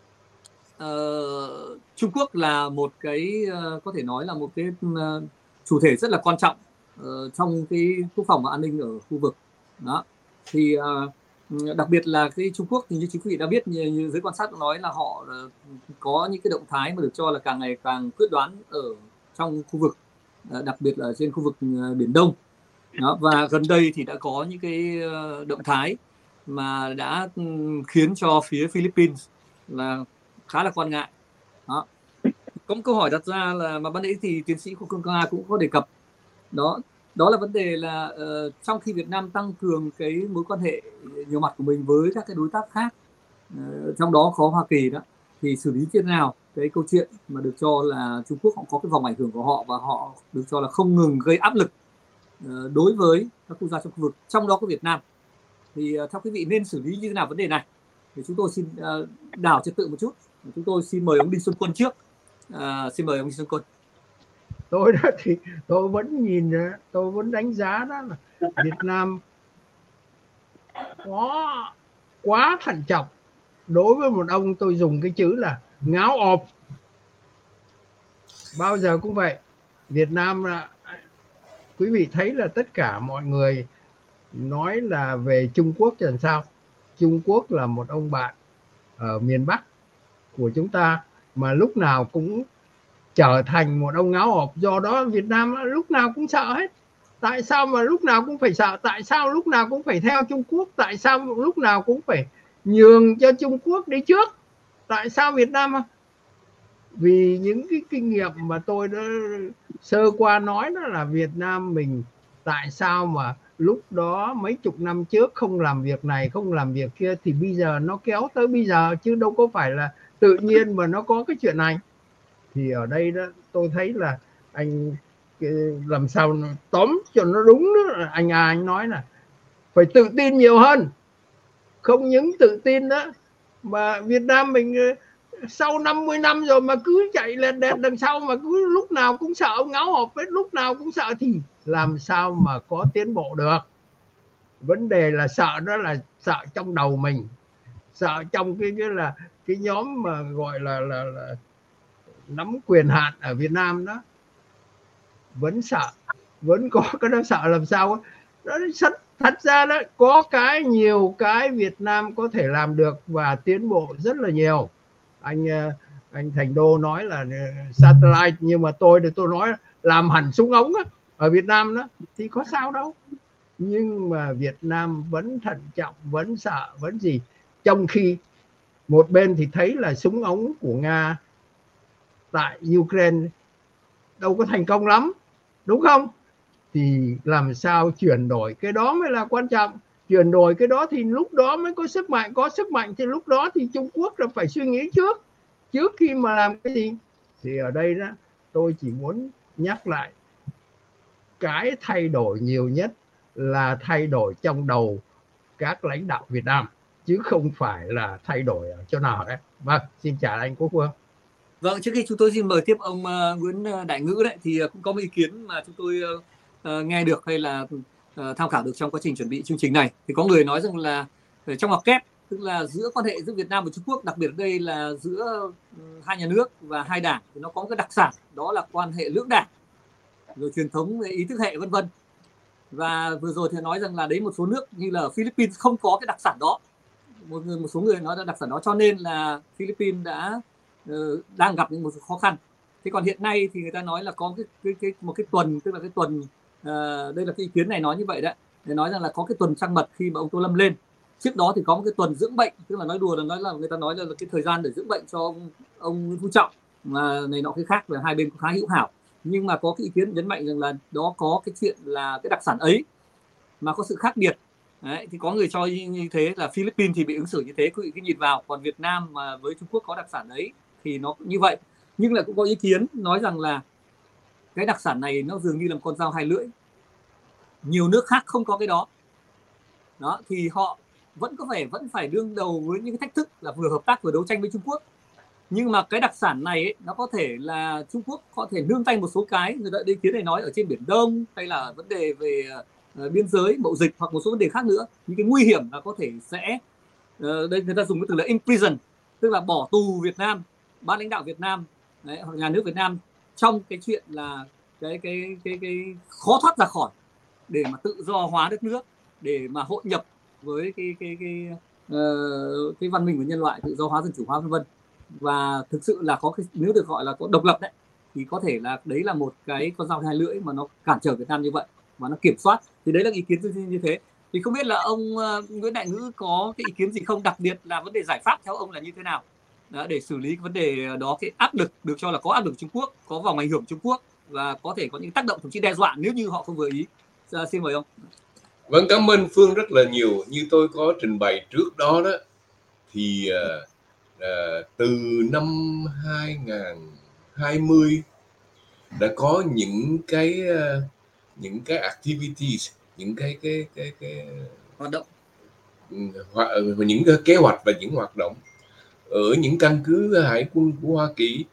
Trung Quốc là một cái có thể nói là một cái chủ thể rất là quan trọng trong cái quốc phòng và an ninh ở khu vực đó. Thì đặc biệt là cái Trung Quốc thì như quý vị đã biết, như giới quan sát nói là họ có những cái động thái mà được cho là càng ngày càng quyết đoán ở trong khu vực, đặc biệt là trên khu vực Biển Đông đó. Và gần đây thì đã có những cái động thái mà đã khiến cho phía Philippines là khá là quan ngại đó. Có một câu hỏi đặt ra là mà ban nãy thì tiến sĩ Công A cũng có đề cập đó là vấn đề là trong khi Việt Nam tăng cường cái mối quan hệ nhiều mặt của mình với các cái đối tác khác, trong đó có Hoa Kỳ đó, thì xử lý như thế nào cái câu chuyện mà được cho là Trung Quốc họ có cái vòng ảnh hưởng của họ và họ được cho là không ngừng gây áp lực đối với các quốc gia trong khu vực, trong đó có Việt Nam. Thì theo quý vị nên xử lý như thế nào vấn đề này? Thì chúng tôi xin đảo trật tự một chút. Chúng tôi xin mời ông Đinh Xuân Quân trước. Xin mời ông Đinh Xuân Quân. Tôi đó thì tôi vẫn nhìn, tôi vẫn đánh giá đó là Việt Nam có quá thận trọng đối với một ông, tôi dùng cái chữ là ngáo ọp. Bao giờ cũng vậy. Việt Nam là, quý vị thấy là tất cả mọi người nói là về Trung Quốc thì làm sao? Trung Quốc là một ông bạn ở miền Bắc của chúng ta mà lúc nào cũng trở thành một ông ngáo ọp. Do đó Việt Nam lúc nào cũng sợ hết. Tại sao mà lúc nào cũng phải sợ? Tại sao lúc nào cũng phải theo Trung Quốc? Tại sao lúc nào cũng phải nhường cho Trung Quốc đi trước? Tại sao Việt Nam? Vì những cái kinh nghiệm mà tôi đã sơ qua nói đó là Việt Nam mình tại sao mà lúc đó mấy chục năm trước không làm việc này, không làm việc kia, thì bây giờ nó kéo tới bây giờ, chứ đâu có phải là tự nhiên mà nó có cái chuyện này. Thì ở đây đó tôi thấy là anh làm sao tóm cho nó đúng đó. Anh nói là phải tự tin nhiều hơn. Không những tự tin đó mà Việt Nam mình sau 50 năm rồi mà cứ chạy lên đằng sau mà cứ lúc nào cũng sợ ông ngáo hộp hết, lúc nào cũng sợ thì làm sao mà có tiến bộ được. Vấn đề là sợ đó là sợ trong đầu mình, sợ trong cái nhóm mà gọi là nắm quyền hạn ở Việt Nam đó, vẫn sợ, vẫn có cái đó sợ làm sao đó. Thật ra đó có nhiều cái Việt Nam có thể làm được và tiến bộ rất là nhiều. Anh Thành Đô nói là satellite, nhưng mà tôi nói làm hẳn súng ống đó, ở Việt Nam đó thì có sao đâu. Nhưng mà Việt Nam vẫn thận trọng, vẫn sợ, vẫn gì. Trong khi một bên thì thấy là súng ống của Nga tại Ukraine đâu có thành công lắm, đúng không? thì làm sao chuyển đổi cái đó mới là quan trọng. Chuyển đổi cái đó thì lúc đó mới có sức mạnh. Có sức mạnh thì lúc đó thì Trung Quốc là phải suy nghĩ trước khi mà làm cái gì. Thì ở đây đó tôi chỉ muốn nhắc lại, cái thay đổi nhiều nhất là thay đổi trong đầu các lãnh đạo Việt Nam, chứ không phải là thay đổi ở chỗ nào đấy. Vâng, xin chào anh Quốc Phương. Vâng, trước khi chúng tôi xin mời tiếp ông Nguyễn Đại Ngữ đấy, thì cũng có một ý kiến mà chúng tôi nghe được hay là tham khảo được trong quá trình chuẩn bị chương trình này. Thì có người nói rằng là trong ngoặc kép, tức là giữa quan hệ giữa Việt Nam và Trung Quốc, đặc biệt ở đây là giữa hai nhà nước và hai đảng, thì nó có một cái đặc sản, đó là quan hệ lưỡng đảng, rồi truyền thống ý thức hệ vân vân. Và vừa rồi thì nói rằng là đấy một số nước như là Philippines không có cái đặc sản đó. Một số người nói là đặc sản đó, cho nên là Philippines đang gặp những một khó khăn. Thế còn hiện nay thì người ta nói là có một cái tuần, tức là cái tuần đây là cái ý kiến này nói như vậy đấy, để nói rằng là có cái tuần trăng mật khi mà ông Tô Lâm lên. Trước đó thì có một cái tuần dưỡng bệnh, tức là nói đùa là người ta nói là cái thời gian để dưỡng bệnh cho ông Nguyễn Phú Trọng mà này nọ cái khác, và hai bên cũng khá hữu hảo. Nhưng mà có cái ý kiến nhấn mạnh rằng là đó có cái chuyện là cái đặc sản ấy mà có sự khác biệt. Đấy, thì có người cho như thế là Philippines thì bị ứng xử như thế, quý vị cứ nhìn vào. Còn Việt Nam mà với Trung Quốc có đặc sản ấy thì nó cũng như vậy. Nhưng lại cũng có ý kiến nói rằng là cái đặc sản này nó dường như là một con dao hai lưỡi. Nhiều nước khác không có cái đó. Đó thì họ vẫn phải đương đầu với những cái thách thức là vừa hợp tác vừa đấu tranh với Trung Quốc. Nhưng mà cái đặc sản này ấy, nó có thể là Trung Quốc có thể nương tay một số cái, người ta ý kiến này nói ở trên Biển Đông hay là vấn đề về biên giới, mậu dịch hoặc một số vấn đề khác nữa. Những cái nguy hiểm là có thể sẽ đây người ta dùng cái từ là imprison, tức là bỏ tù Việt Nam, ban lãnh đạo Việt Nam đấy, hoặc nhà nước Việt Nam trong cái chuyện là cái khó thoát ra khỏi, để mà tự do hóa đất nước, để mà hội nhập với cái văn minh của nhân loại, tự do hóa, dân chủ hóa vân vân. Và thực sự là có cái, nếu được gọi là có độc lập đấy, thì có thể là đấy là một cái con dao hai lưỡi mà nó cản trở Việt Nam như vậy và nó kiểm soát. Thì đấy là ý kiến như thế. Thì không biết là ông Nguyễn Đại Ngữ có cái ý kiến gì không, đặc biệt là vấn đề giải pháp theo ông là như thế nào để xử lý cái vấn đề đó, cái áp lực được cho là có áp lực Trung Quốc, có vòng ảnh hưởng Trung Quốc và có thể có những tác động thậm chí đe dọa nếu như họ không vừa ý. Xin mời ông. Vâng, cảm ơn Phương rất là nhiều. Như tôi có trình bày trước đó đó, thì từ năm 2020 đã có những cái activities, những cái hoạt động, những cái kế hoạch và những hoạt động ở những căn cứ hải quân của Hoa Kỳ.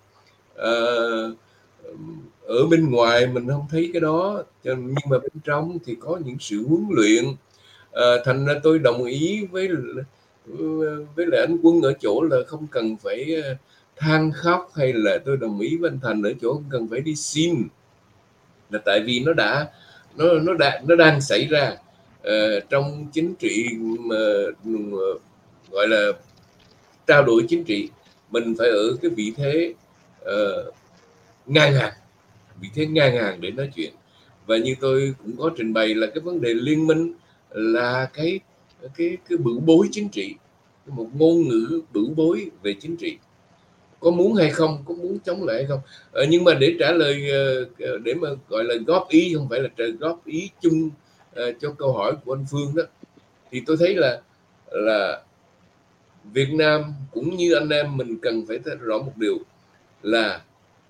Ở bên ngoài mình không thấy cái đó, nhưng mà bên trong thì có những sự huấn luyện. Thành ra tôi đồng ý với lại anh Quân ở chỗ là không cần phải than khóc, hay là tôi đồng ý với anh Thành ở chỗ không cần phải đi xin, là tại vì nó đang xảy ra trong chính trị, mà gọi là trao đổi chính trị. Mình phải ở cái vị thế ngang hàng để nói chuyện. Và như tôi cũng có trình bày là cái vấn đề liên minh là cái bửu bối chính trị, một ngôn ngữ bửu bối về chính trị, có muốn hay không, có muốn chống lại hay không. Nhưng mà để trả lời, để mà gọi là góp ý, không phải là góp ý chung cho câu hỏi của anh Phương đó, thì tôi thấy là Việt Nam cũng như anh em mình cần phải thấy rõ một điều là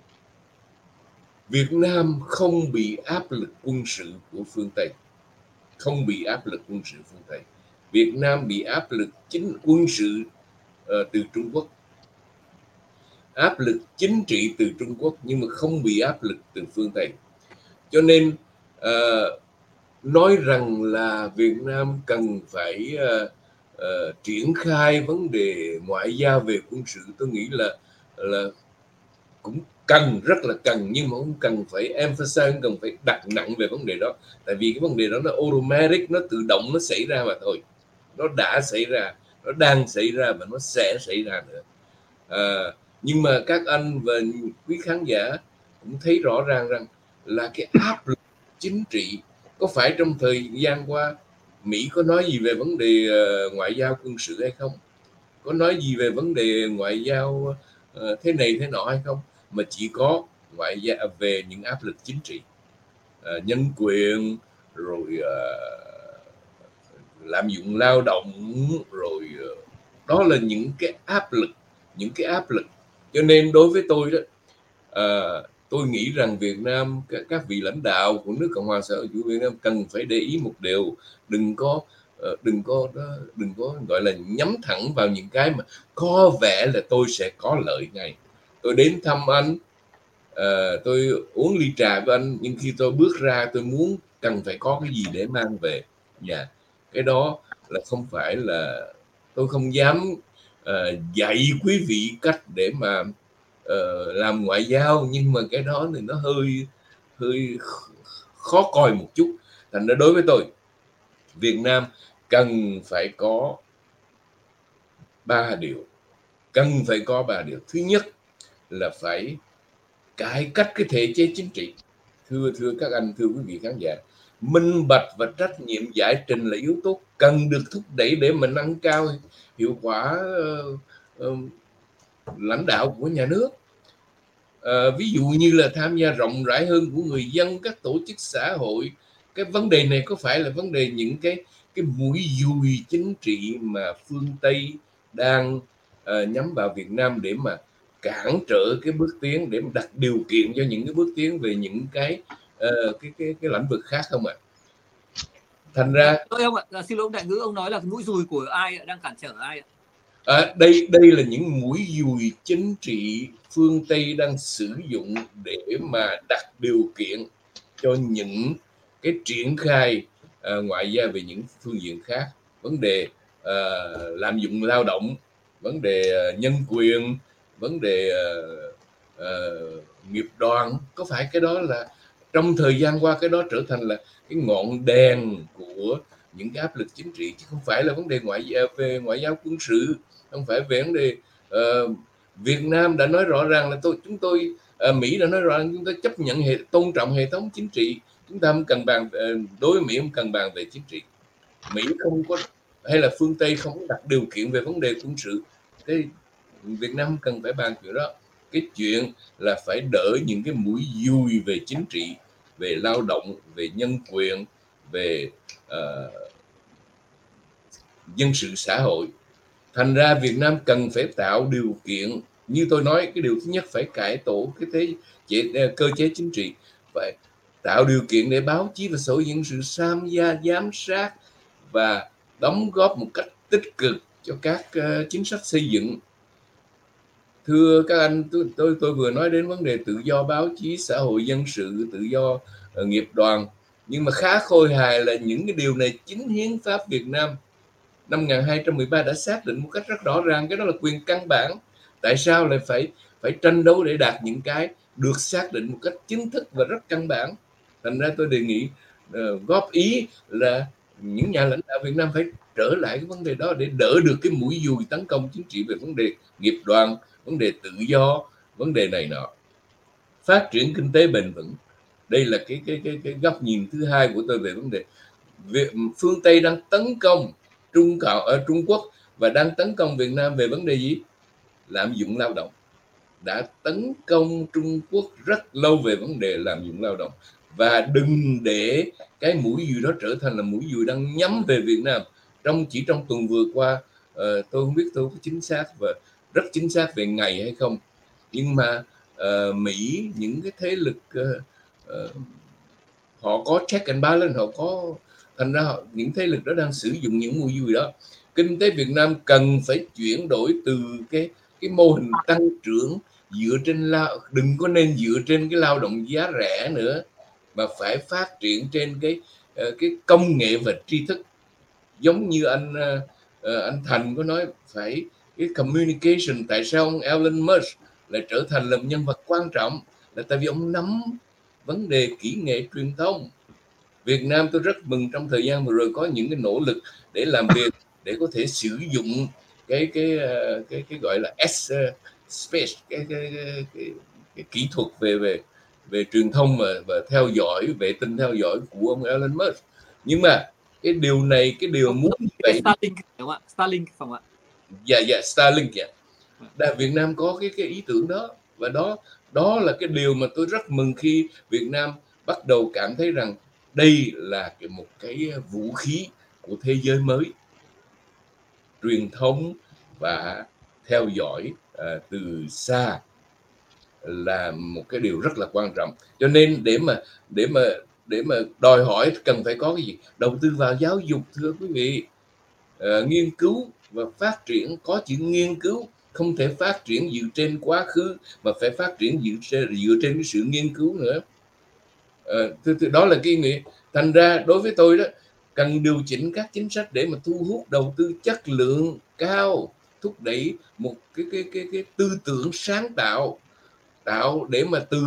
Việt Nam không bị áp lực quân sự của phương Tây, không bị áp lực quân sự phương Tây. Việt Nam bị áp lực quân sự từ Trung Quốc, áp lực chính trị từ Trung Quốc, nhưng mà không bị áp lực từ phương Tây. Cho nên nói rằng là Việt Nam cần phải triển khai vấn đề ngoại giao về quân sự, tôi nghĩ là cũng cần, rất là cần, nhưng mà không cần phải emphasize, không cần phải đặt nặng về vấn đề đó. Tại vì cái vấn đề đó nó automatic, nó tự động nó xảy ra mà thôi. Nó đã xảy ra, nó đang xảy ra và nó sẽ xảy ra nữa. Nhưng mà các anh và quý khán giả cũng thấy rõ ràng rằng là cái áp lực chính trị, có phải trong thời gian qua Mỹ có nói gì về vấn đề ngoại giao quân sự hay không? Có nói gì về vấn đề ngoại giao thế này thế nọ hay không? Mà chỉ có ngoại giao về những áp lực chính trị. nhân quyền, rồi lạm dụng lao động, rồi đó là những cái áp lực. Cho nên đối với tôi đó, tôi nghĩ rằng Việt Nam, các vị lãnh đạo của nước Cộng hòa xã hội chủ nghĩa Việt Nam cần phải để ý một điều, đừng có gọi là nhắm thẳng vào những cái mà có vẻ là tôi sẽ có lợi ngay. Tôi đến thăm anh, tôi uống ly trà với anh, nhưng khi tôi bước ra tôi muốn cần phải có cái gì để mang về nhà. Cái đó là không phải là tôi không dám dạy quý vị cách để mà làm ngoại giao, nhưng mà cái đó thì nó hơi khó coi một chút. Thành ra đối với tôi, Việt Nam cần phải có 3 điều. Thứ nhất là phải cải cách cái thể chế chính trị. Thưa các anh, thưa quý vị khán giả, minh bạch và trách nhiệm giải trình là yếu tố cần được thúc đẩy để mình nâng cao hiệu quả lãnh đạo của nhà nước. Ví dụ như là tham gia rộng rãi hơn của người dân, các tổ chức xã hội. Cái vấn đề này có phải là vấn đề những cái mũi dùi chính trị mà phương Tây đang nhắm vào Việt Nam để mà cản trở cái bước tiến, để mà đặt điều kiện cho những cái bước tiến về những cái lĩnh vực khác không ạ? Thành ra ông ạ, xin lỗi ông đại ngữ, ông nói là mũi dùi của ai đang cản trở ai ạ? Đây là những mũi dùi chính trị phương Tây đang sử dụng để mà đặt điều kiện cho những cái triển khai ngoại giao về những phương diện khác. Vấn đề lạm dụng lao động, vấn đề nhân quyền, vấn đề nghiệp đoàn. Có phải cái đó là trong thời gian qua cái đó trở thành là cái ngọn đèn của những cái áp lực chính trị, chứ không phải là vấn đề ngoại giao quân sự, không phải về vấn đề Việt Nam đã nói rõ ràng là chúng tôi Mỹ đã nói rõ ràng chúng tôi chấp nhận tôn trọng hệ thống chính trị, chúng ta không cần bàn đối với Mỹ không cần bàn về chính trị. Mỹ không có, hay là phương Tây không đặt điều kiện về vấn đề quân sự, cái Việt Nam cần phải bàn chuyện đó. Cái chuyện là phải đỡ những cái mũi dùi về chính trị, về lao động, về nhân quyền, về dân sự xã hội. Thành ra Việt Nam cần phải tạo điều kiện, như tôi nói, cái điều thứ nhất phải cải tổ cơ chế chính trị, phải tạo điều kiện để báo chí và xã hội dân sự tham gia giám sát và đóng góp một cách tích cực cho các chính sách xây dựng. Thưa các anh, tôi vừa nói đến vấn đề tự do báo chí, xã hội dân sự, tự do nghiệp đoàn, nhưng mà khá khôi hài là những cái điều này chính hiến pháp Việt Nam năm 1213 đã xác định một cách rất rõ ràng, cái đó là quyền căn bản. Tại sao lại phải tranh đấu để đạt những cái được xác định một cách chính thức và rất căn bản? Thành ra tôi đề nghị góp ý là những nhà lãnh đạo Việt Nam phải trở lại cái vấn đề đó để đỡ được cái mũi dùi tấn công chính trị về vấn đề nghiệp đoàn, vấn đề tự do, vấn đề này nọ. Phát triển kinh tế bền vững, đây là cái góc nhìn thứ hai của tôi về vấn đề. Phương Tây đang tấn công Trung Quốc và đang tấn công Việt Nam về vấn đề gì? Lạm dụng lao động. Đã tấn công Trung Quốc rất lâu về vấn đề lạm dụng lao động, và đừng để cái mũi dùi đó trở thành là mũi dùi đang nhắm về Việt Nam. Chỉ trong tuần vừa qua, tôi không biết tôi có chính xác và rất chính xác về ngày hay không, nhưng mà Mỹ, những cái thế lực họ có check and balance, họ có, thành ra những thế lực đó đang sử dụng những mũi dùi đó. Kinh tế Việt Nam cần phải chuyển đổi từ cái mô hình tăng trưởng dựa trên đừng có nên dựa trên cái lao động giá rẻ nữa, mà phải phát triển trên cái công nghệ và tri thức. Giống như anh Thành có nói, phải cái communication. Tại sao ông Elon Musk lại trở thành là nhân vật quan trọng? Là tại vì ông nắm vấn đề kỹ nghệ truyền thông. Việt Nam tôi rất mừng trong thời gian vừa rồi có những cái nỗ lực để làm việc, để có thể sử dụng cái gọi là space, cái kỹ thuật về truyền thông và theo dõi, vệ tinh theo dõi của ông Elon Musk. Nhưng mà cái điều này, cái điều muốn vậy, Starlink đúng không ạ? Starlink phải không ạ? Dạ, Starlink. Việt Nam có cái ý tưởng đó, và đó là cái điều mà tôi rất mừng khi Việt Nam bắt đầu cảm thấy rằng đây là một cái vũ khí của thế giới mới. Truyền thông và theo dõi từ xa là một cái điều rất là quan trọng. Cho nên để mà đòi hỏi cần phải có cái gì? Đầu tư vào giáo dục, thưa quý vị. Nghiên cứu và phát triển, có chữ nghiên cứu, không thể phát triển dựa trên quá khứ mà phải phát triển dựa trên cái sự nghiên cứu nữa. Đó là cái nghĩa. Thành ra đối với tôi đó, cần điều chỉnh các chính sách để mà thu hút đầu tư chất lượng cao, thúc đẩy một cái tư tưởng sáng tạo để mà từ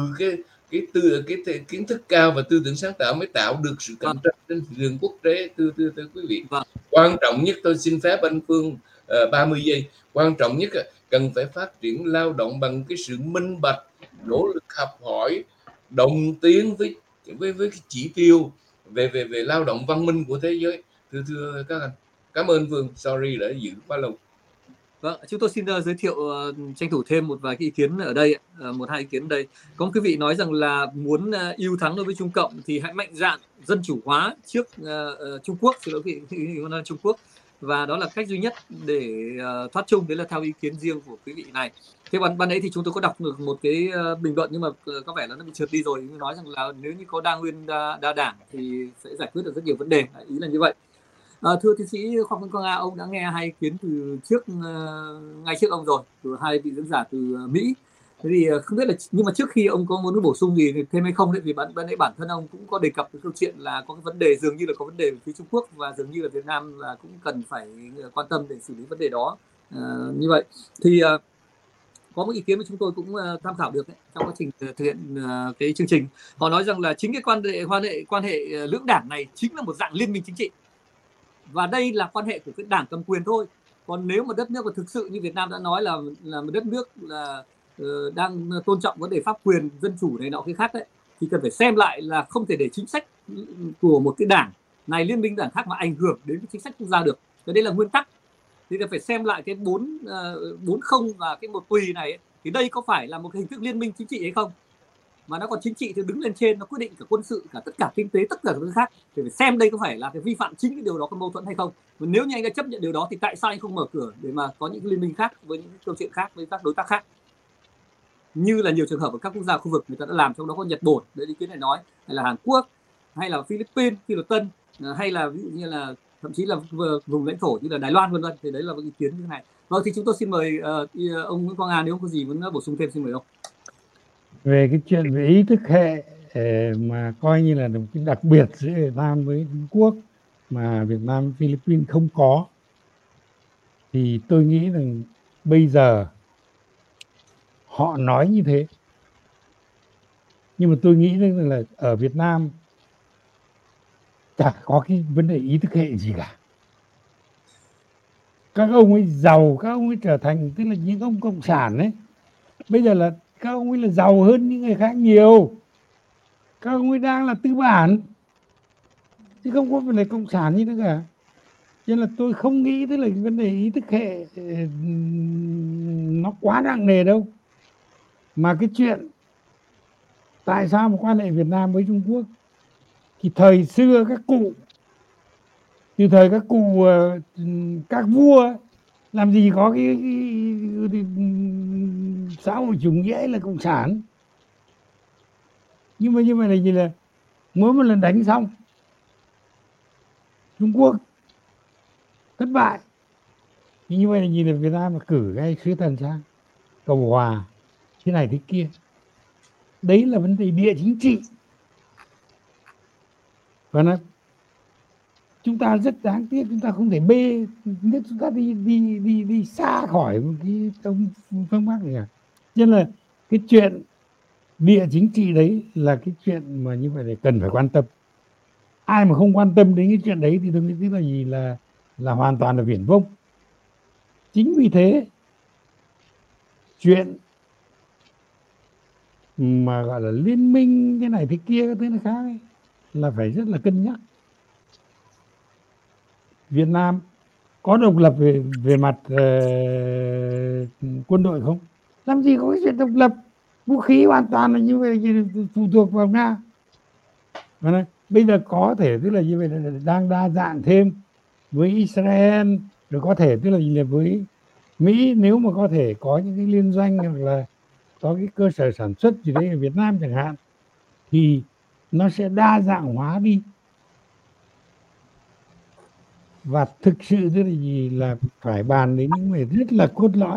cái kiến thức cao và tư tưởng sáng tạo mới tạo được sự cạnh tranh trên thị trường quốc tế, thưa quý vị. Quan trọng nhất, tôi xin phép anh Phương 30 giây. Quan trọng nhất cần phải phát triển lao động bằng cái sự minh bạch, nỗ lực học hỏi, đồng tiến với cái chỉ tiêu về lao động văn minh của thế giới. Thưa các anh, cảm ơn Phương, sorry đã giữ quá lâu. Vâng, chúng tôi xin giới thiệu, tranh thủ thêm một vài cái ý kiến ở đây, một hai ý kiến ở đây. Có một quý vị nói rằng là muốn ưu thắng đối với Trung Cộng thì hãy mạnh dạn dân chủ hóa trước Trung Quốc, xin lỗi quý vị, Trung Quốc, và đó là cách duy nhất để thoát chung. Đấy là theo ý kiến riêng của quý vị này. Thế ban nãy thì chúng tôi có đọc được một cái bình luận nhưng mà có vẻ là nó bị trượt đi rồi. Nói rằng là nếu như có đa nguyên đa đảng thì sẽ giải quyết được rất nhiều vấn đề, ý là như vậy. Thưa tiến sĩ Khoa Văn Quang A, ông đã nghe hai ý kiến từ trước, ngay trước ông rồi, từ hai vị diễn giả từ Mỹ. Thế thì không biết là, nhưng mà trước khi ông có muốn bổ sung gì thêm hay không đấy, vì ban nãy bản thân ông cũng có đề cập cái câu chuyện là có cái vấn đề, dường như là có vấn đề về phía Trung Quốc và dường như là Việt Nam là cũng cần phải quan tâm để xử lý vấn đề đó. Như vậy thì có một ý kiến mà chúng tôi cũng tham khảo được trong quá trình thực hiện cái chương trình. Họ nói rằng là chính cái quan hệ lưỡng đảng này chính là một dạng liên minh chính trị. Và đây là quan hệ của cái đảng cầm quyền thôi. Còn nếu mà đất nước mà thực sự như Việt Nam đã nói là một đất nước là đang tôn trọng vấn đề pháp quyền, dân chủ này nọ cái khác đấy, thì cần phải xem lại là không thể để chính sách của một cái đảng này liên minh đảng khác mà ảnh hưởng đến cái chính sách quốc gia được. Cái đây là nguyên tắc. Thì phải xem lại cái 40 và cái một tùy này ấy. Thì đây có phải là một cái hình thức liên minh chính trị hay không? Mà nó còn chính trị thì đứng lên trên, nó quyết định cả quân sự, cả tất cả kinh tế, tất cả các thứ khác. Thì phải xem đây có phải là cái vi phạm chính cái điều đó, có mâu thuẫn hay không. Và nếu như anh đã chấp nhận điều đó thì tại sao anh không mở cửa để mà có những cái liên minh khác với những câu chuyện khác với các đối tác khác, như là nhiều trường hợp ở các quốc gia khu vực người ta đã làm, trong đó có Nhật Bản, đấy ý kiến này nói, hay là Hàn Quốc, hay là Philippines, Phi Luật Tân, hay là ví dụ như là thậm chí là vùng lãnh thổ như là Đài Loan vân vân. Thì đấy là một ý kiến như thế này. Vâng, thì chúng tôi xin mời ông Nguyễn Quang A, nếu có gì muốn bổ sung thêm xin mời ông. Về cái chuyện về ý thức hệ mà coi như là một cái đặc biệt giữa Việt Nam với Trung Quốc mà Việt Nam Philippines không có, thì tôi nghĩ rằng bây giờ họ nói như thế, nhưng mà tôi nghĩ rằng là ở Việt Nam chả có cái vấn đề ý thức hệ gì cả. Các ông ấy giàu, các ông ấy trở thành, tức là những ông cộng sản ấy, bây giờ là các ông ấy là giàu hơn những người khác nhiều. Các ông ấy đang là tư bản chứ không có vấn đề cộng sản như thế cả. Cho nên là tôi không nghĩ tức là vấn đề ý thức hệ nó quá nặng nề đâu. Mà cái chuyện tại sao mà quan hệ Việt Nam với Trung Quốc, thì thời xưa các cụ, từ thời các cụ, các vua làm gì có cái xã hội chủ nghĩa là cộng sản. Nhưng mà như vậy là gì, là mỗi một lần đánh xong Trung Quốc thất bại thì như vậy là gì, là Việt Nam là cử cái sứ thần sang cầu hòa thế này thế kia. Đấy là vấn đề địa chính trị. Và nó chúng ta rất đáng tiếc, chúng ta không thể bê nước chúng ta đi xa khỏi một cái phương Bắc này cả. Cho nên là cái chuyện địa chính trị đấy là cái chuyện mà như vậy là cần phải quan tâm. Ai mà không quan tâm đến cái chuyện đấy thì tôi nghĩ là gì, là hoàn toàn là viển vông. Chính vì thế chuyện mà gọi là liên minh cái này thế kia cái thứ này khác ấy, là phải rất là cân nhắc. Việt Nam có độc lập về mặt quân đội không? Làm gì có cái chuyện độc lập, vũ khí hoàn toàn là như vậy phụ thuộc vào Nga. Bây giờ có thể tức là như vậy là đang đa dạng thêm với Israel, rồi có thể tức là với Mỹ, nếu mà có thể có những cái liên doanh hoặc là có cái cơ sở sản xuất gì đấy ở Việt Nam chẳng hạn, thì nó sẽ đa dạng hóa đi. Và thực sự tức là gì là phải bàn đến những vấn đề rất là cốt lõi.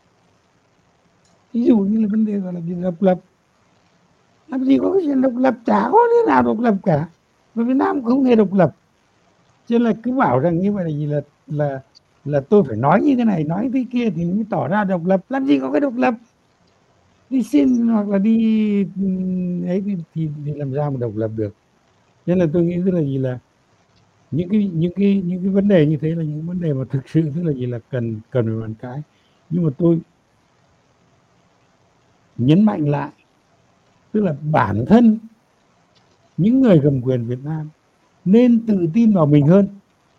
Ví dụ như là vấn đề gọi là độc lập. Làm gì có cái chuyện độc lập, chả có nước nào độc lập cả, và Việt Nam không hề độc lập. Cho nên là cứ bảo rằng như vậy là gì là tôi phải nói như thế này, nói thế kia thì mới tỏ ra độc lập. Làm gì có cái độc lập, đi xin hoặc là đi ấy thì làm sao mà độc lập được. Nên là tôi nghĩ tức là gì là những cái vấn đề như thế là những vấn đề mà thực sự tức là gì là cần phải bàn cãi. Nhưng mà tôi nhấn mạnh lại, tức là bản thân những người cầm quyền Việt Nam nên tự tin vào mình hơn.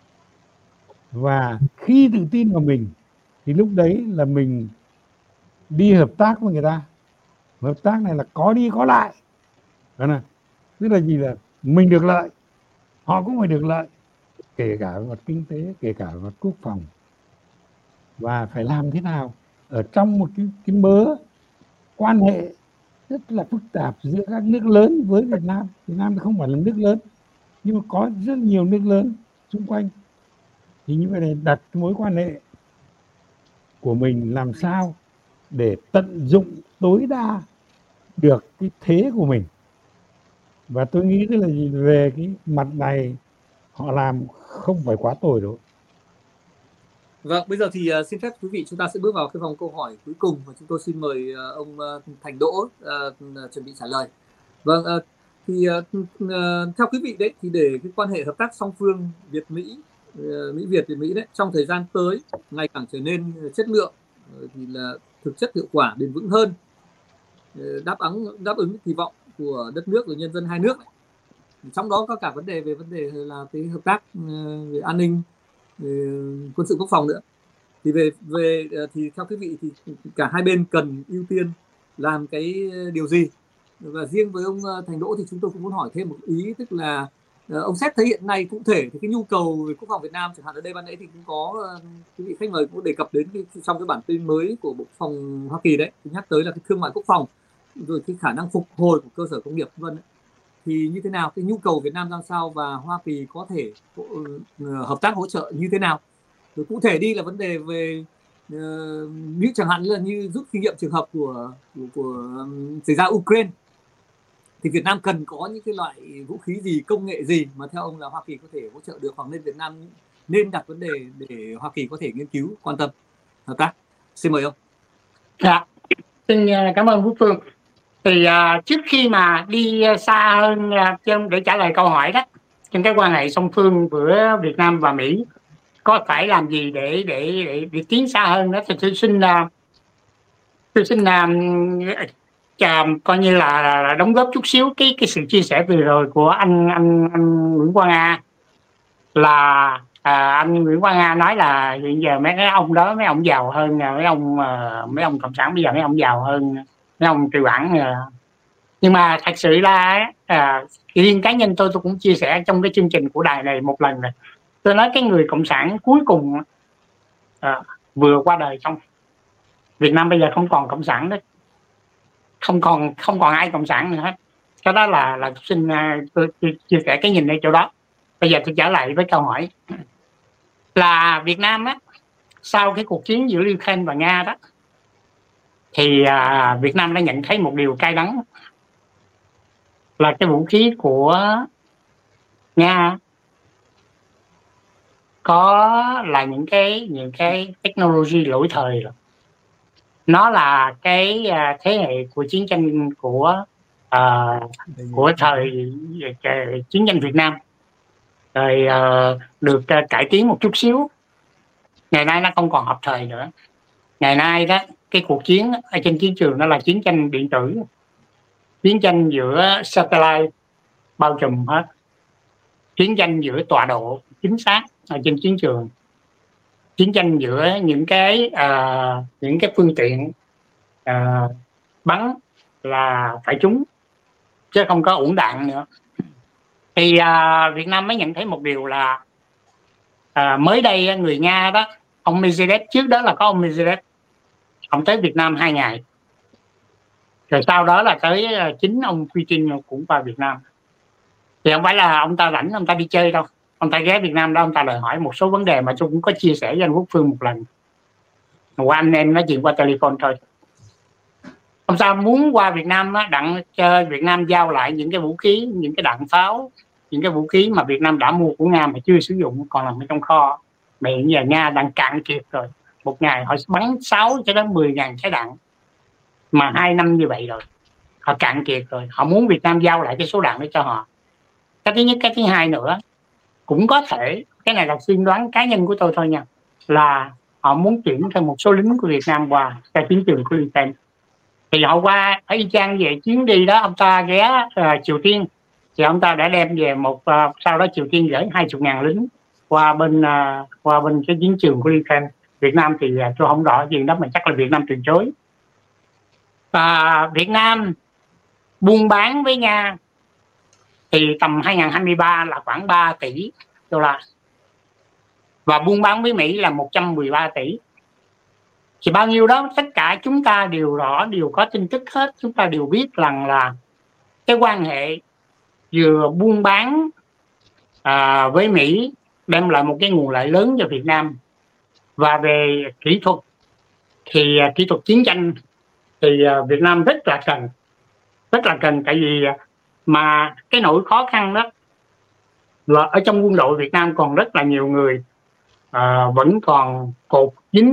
Và khi tự tin vào mình thì lúc đấy là mình đi hợp tác với người ta. Hợp tác này là có đi có lại. Tức là gì là mình được lợi, họ cũng phải được lợi, kể cả về mặt kinh tế, kể cả về mặt quốc phòng. Và phải làm thế nào ở trong một cái mớ quan hệ rất là phức tạp giữa các nước lớn với Việt Nam. Việt Nam thì không phải là nước lớn, nhưng mà có rất nhiều nước lớn xung quanh. Thì như vậy này, đặt mối quan hệ của mình làm sao để tận dụng tối đa được cái thế của mình. Và tôi nghĩ tức là về cái mặt này họ làm không phải quá tồi đâu. Vâng, bây giờ thì xin phép quý vị chúng ta sẽ bước vào cái vòng câu hỏi cuối cùng và chúng tôi xin mời ông Thành Đỗ chuẩn bị trả lời. Vâng, thì theo quý vị đấy thì để cái quan hệ hợp tác song phương Việt-Mỹ, Mỹ-Việt-Mỹ đấy trong thời gian tới ngày càng trở nên chất lượng thì là thực chất hiệu quả, bền vững hơn, đáp ứng kỳ vọng của đất nước và nhân dân hai nước. Trong đó có cả vấn đề là cái hợp tác về an ninh, quân sự quốc phòng nữa. Thì thì theo quý vị thì cả hai bên cần ưu tiên làm cái điều gì? Và riêng với ông Thành Đỗ thì chúng tôi cũng muốn hỏi thêm một ý, tức là ông xét thấy hiện nay cụ thể thì cái nhu cầu về quốc phòng Việt Nam, chẳng hạn ở đây ban nãy thì cũng có quý vị khách mời cũng đề cập đến trong cái bản tin mới của Bộ Phòng Hoa Kỳ đấy, thì nhắc tới là cái thương mại quốc phòng rồi cái khả năng phục hồi của cơ sở công nghiệp vân. Thì như thế nào, cái nhu cầu Việt Nam ra sao và Hoa Kỳ có thể hợp tác hỗ trợ như thế nào? Rồi cụ thể đi là vấn đề về như chẳng hạn là như rút kinh nghiệm trường hợp của xảy ra Ukraine, thì Việt Nam cần có những cái loại vũ khí gì, công nghệ gì mà theo ông là Hoa Kỳ có thể hỗ trợ được, hoặc nên Việt Nam nên đặt vấn đề để Hoa Kỳ có thể nghiên cứu, quan tâm, hợp tác? Xin mời ông. Dạ, xin cảm ơn Phú Phương. Thì trước khi mà đi xa hơn để trả lời câu hỏi đó, trong cái quan hệ song phương giữa Việt Nam và Mỹ có phải làm gì để tiến xa hơn đó, thì tôi xin coi như là đóng góp chút xíu cái sự chia sẻ vừa rồi của anh Nguyễn Quang A. Là anh Nguyễn Quang A nói là hiện giờ mấy ông đó, mấy ông giàu hơn mấy ông cộng sản bây giờ, mấy ông giàu hơn mấy ông Triệu Ẩn. Nhưng mà thật sự là riêng cá nhân tôi cũng chia sẻ trong cái chương trình của đài này một lần rồi. Tôi nói cái người cộng sản cuối cùng vừa qua đời xong. Việt Nam bây giờ không còn cộng sản nữa, không còn ai cộng sản nữa hết. Cái đó là xin tôi chia sẻ cái nhìn ở chỗ đó. Bây giờ tôi trở lại với câu hỏi là Việt Nam á, sau cái cuộc chiến giữa Ukraine và Nga đó, thì Việt Nam đã nhận thấy một điều cay đắng là cái vũ khí của Nga có là những cái technology lỗi thời rồi. Nó là cái thế hệ của chiến tranh của thời chiến tranh Việt Nam, rồi được cải tiến một chút xíu. Ngày nay nó không còn hợp thời nữa. Ngày nay đó, cái cuộc chiến ở trên chiến trường đó là chiến tranh điện tử, chiến tranh giữa satellite bao trùm hết, chiến tranh giữa tọa độ chính xác ở trên chiến trường, chiến tranh giữa những cái phương tiện bắn là phải trúng chứ không có uổng đạn nữa. Thì Việt Nam mới nhận thấy một điều là mới đây người Nga đó, ông Medvedev, trước đó là có ông Medvedev, ông tới Việt Nam 2 ngày, rồi sau đó là tới chính ông Putin cũng qua Việt Nam. Thì không phải là ông ta rảnh ông ta đi chơi đâu, ông ta ghé Việt Nam đó, ông ta đòi hỏi một số vấn đề mà tôi cũng có chia sẻ với anh Quốc Phương một lần qua anh em nói chuyện qua telephone thôi. Ông ta muốn qua Việt Nam đặng cho Việt Nam giao lại những cái vũ khí, những cái đạn pháo, những cái vũ khí mà Việt Nam đã mua của Nga mà chưa sử dụng, còn nằm ở trong kho. Mà hiện giờ Nga đang cạn kiệt rồi, một ngày họ bắn 6 cho đến 10.000 trái đạn, mà 2 năm như vậy rồi họ cạn kiệt rồi. Họ muốn Việt Nam giao lại cái số đạn đó cho họ. Cái thứ nhất. Cái thứ hai nữa, cũng có thể, cái này là suy đoán cá nhân của tôi thôi nha, là họ muốn chuyển thêm một số lính của Việt Nam qua cái chiến trường của Ukraine. Thì họ qua ở y chang về chuyến đi đó, ông ta ghé Triều Tiên, thì ông ta đã đem về sau đó Triều Tiên gửi 20.000 lính qua bên cái chiến trường của Ukraine. Việt Nam thì tôi không rõ gì đó, mà chắc là Việt Nam từ chối. Và Việt Nam buôn bán với Nga thì tầm 2023 là khoảng 3 tỷ đô la, và buôn bán với Mỹ là 113 tỷ. Thì bao nhiêu đó tất cả chúng ta đều rõ, đều có tin tức hết. Chúng ta đều biết rằng là cái quan hệ vừa buôn bán với Mỹ đem lại một cái nguồn lợi lớn cho Việt Nam. Và về kỹ thuật thì kỹ thuật chiến tranh thì Việt Nam rất là cần, tại vì mà cái nỗi khó khăn đó là ở trong quân đội Việt Nam còn rất là nhiều người vẫn còn cột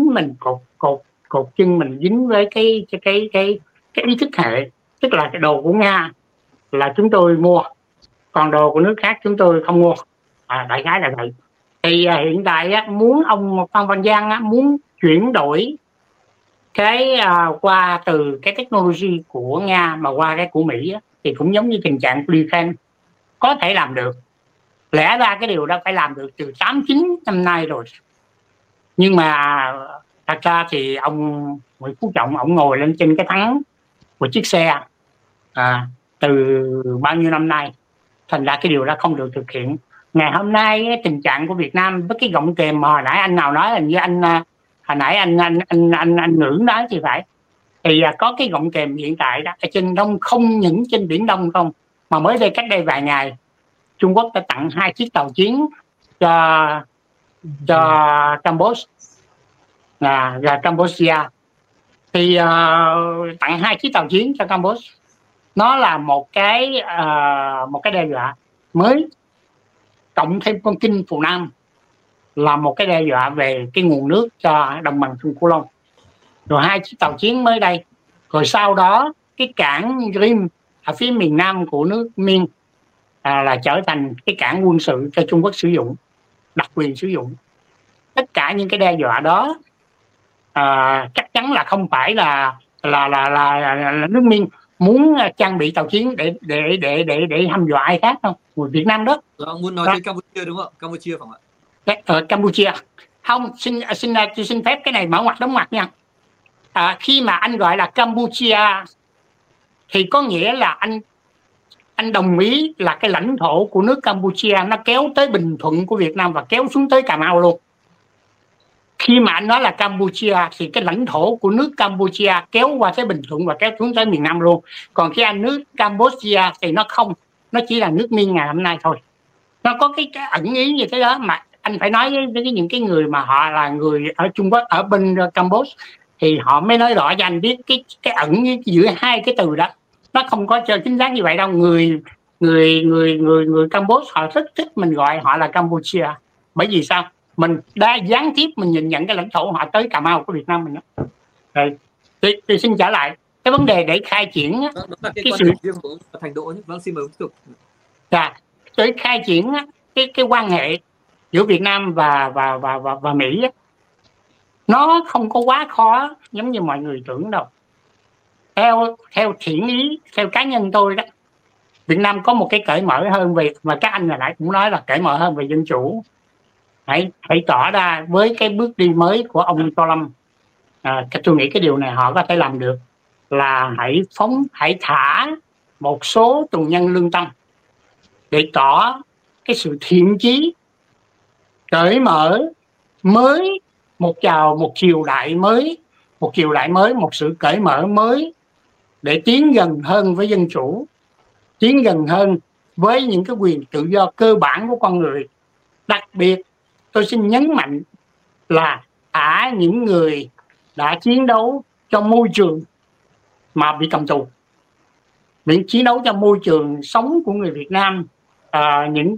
chân mình dính với cái ý thức hệ, tức là cái đồ của Nga là chúng tôi mua, còn đồ của nước khác chúng tôi không mua. Đại khái là vậy. Thì hiện tại muốn ông Phan Văn Giang muốn chuyển đổi cái qua từ cái technology của Nga mà qua cái của Mỹ thì cũng giống như tình trạng của Ukraine, có thể làm được. Lẽ ra cái điều đó phải làm được từ 8-9 năm nay rồi, nhưng mà thật ra thì ông Nguyễn Phú Trọng ông ngồi lên trên cái thắng của chiếc xe từ bao nhiêu năm nay, thành ra cái điều đó không được thực hiện. Ngày hôm nay tình trạng của Việt Nam với cái gọng kềm mà hồi nãy anh nào nói, hình như hồi nãy anh Ngưỡng nói thì phải, thì có cái gọng kềm hiện tại đó ở trên Đông, không những trên Biển Đông không, mà mới đây cách đây vài ngày Trung Quốc đã tặng 2 chiếc tàu chiến cho Campuchia. Thì tặng 2 chiếc tàu chiến cho Campuchia, nó là một cái đe dọa mới, cộng thêm con Kinh Phù Nam là một cái đe dọa về cái nguồn nước cho đồng bằng sông Cửu Long. Rồi 2 chiếc tàu chiến mới đây, rồi sau đó cái cảng Rim ở phía miền nam của nước Miên là trở thành cái cảng quân sự cho Trung Quốc sử dụng, đặc quyền sử dụng. Tất cả những cái đe dọa đó chắc chắn là không phải là nước Miên muốn trang bị tàu chiến để hăm dọa ai khác đâu, người Việt Nam đó. Ông muốn nói tới Campuchia đúng không ạ? Campuchia phải không ạ? Campuchia không, xin phép cái này mở ngoặt đóng ngoặt nha. Khi mà anh gọi là Campuchia thì có nghĩa là anh đồng ý là cái lãnh thổ của nước Campuchia nó kéo tới Bình Thuận của Việt Nam và kéo xuống tới Cà Mau luôn. Khi mà anh nói là Campuchia thì cái lãnh thổ của nước Campuchia kéo qua tới Bình Thuận và kéo xuống tới miền Nam luôn. Còn khi anh nước Campuchia thì nó không, nó chỉ là nước Miên ngày hôm nay thôi. Nó có cái ẩn ý như thế đó, mà anh phải nói với những cái người mà họ là người ở Trung Quốc, ở bên Campuchia, thì họ mới nói rõ cho anh biết cái ẩn giữa hai cái từ đó nó không có cho chính xác như vậy đâu. Người Campuchia họ rất thích mình gọi họ là Campuchia, bởi vì sao? Mình đã gián tiếp mình nhìn nhận cái lãnh thổ họ tới Cà Mau của Việt Nam mình đó. Thì xin trở lại cái vấn đề để khai triển đó là cái quan điểm riêng của Thành Độ. Vâng, xin mời tiếp tục. Để khai triển cái quan hệ giữa Việt Nam và Mỹ á, nó không có quá khó giống như mọi người tưởng đâu. Theo thiện ý, theo cá nhân tôi đó, Việt Nam có một cái cởi mở hơn về, mà các anh hồi nãy cũng nói là cởi mở hơn về dân chủ. Hãy tỏ ra với cái bước đi mới của ông Tô Lâm. Tôi nghĩ cái điều này họ có thể làm được, là hãy thả một số tù nhân lương tâm để tỏ cái sự thiện chí, cởi mở mới, một triều đại mới, một sự cởi mở mới để tiến gần hơn với dân chủ, tiến gần hơn với những cái quyền tự do cơ bản của con người. Đặc biệt tôi xin nhấn mạnh là những người đã chiến đấu trong môi trường mà bị cầm tù, bị chiến đấu trong môi trường sống của người Việt Nam, những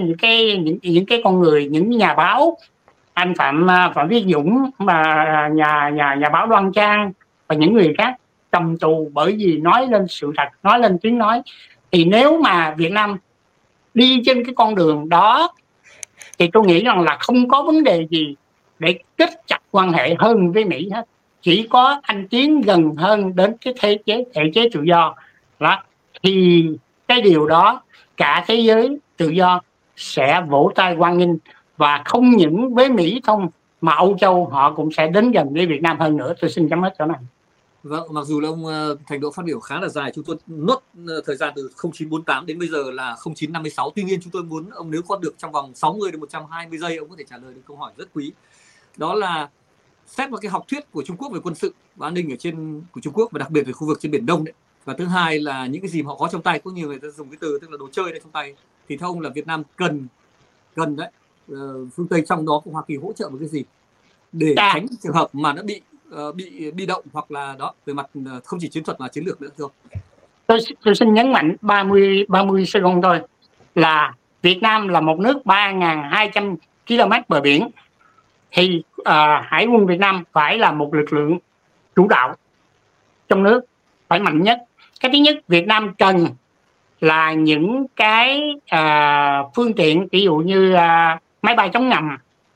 cái con người, những nhà báo, anh Phạm Viết Dũng, mà nhà báo Đoan Trang và những người khác cầm tù bởi vì nói lên sự thật, nói lên tiếng nói. Thì nếu mà Việt Nam đi trên cái con đường đó thì tôi nghĩ rằng là không có vấn đề gì để kết chặt quan hệ hơn với Mỹ hết. Chỉ có anh tiến gần hơn đến cái thể chế tự do đó, thì cái điều đó cả thế giới tự do sẽ vỗ tay hoan nghênh, và không những với Mỹ không mà Âu Châu họ cũng sẽ đến gần với Việt Nam hơn nữa. Tôi xin chấm hết chỗ này. Vâng, mặc dù là ông Thành Độ phát biểu khá là dài, chúng tôi nốt thời gian từ 0948 đến bây giờ là 0956. Tuy nhiên chúng tôi muốn ông, nếu có được trong vòng 60 đến 120 giây, ông có thể trả lời được câu hỏi rất quý. Đó là xét vào cái học thuyết của Trung Quốc về quân sự và an ninh của Trung Quốc, và đặc biệt về khu vực trên Biển Đông đấy. Và thứ hai là những cái gì họ có trong tay, có nhiều người ta dùng cái từ tức là đồ chơi đây trong tay. Thì theo ông là Việt Nam cần đấy, phương Tây trong đó của Hoa Kỳ hỗ trợ một cái gì để tránh trường hợp mà nó bị động, hoặc là đó về mặt không chỉ chiến thuật mà chiến lược nữa thưa ông? Tôi xin nhấn mạnh 30 second thôi, là Việt Nam là một nước 3.200 km bờ biển, thì Hải quân Việt Nam phải là một lực lượng chủ đạo trong nước, phải mạnh nhất. Cái thứ nhất, Việt Nam cần là những cái phương tiện, ví dụ như máy bay chống ngầm.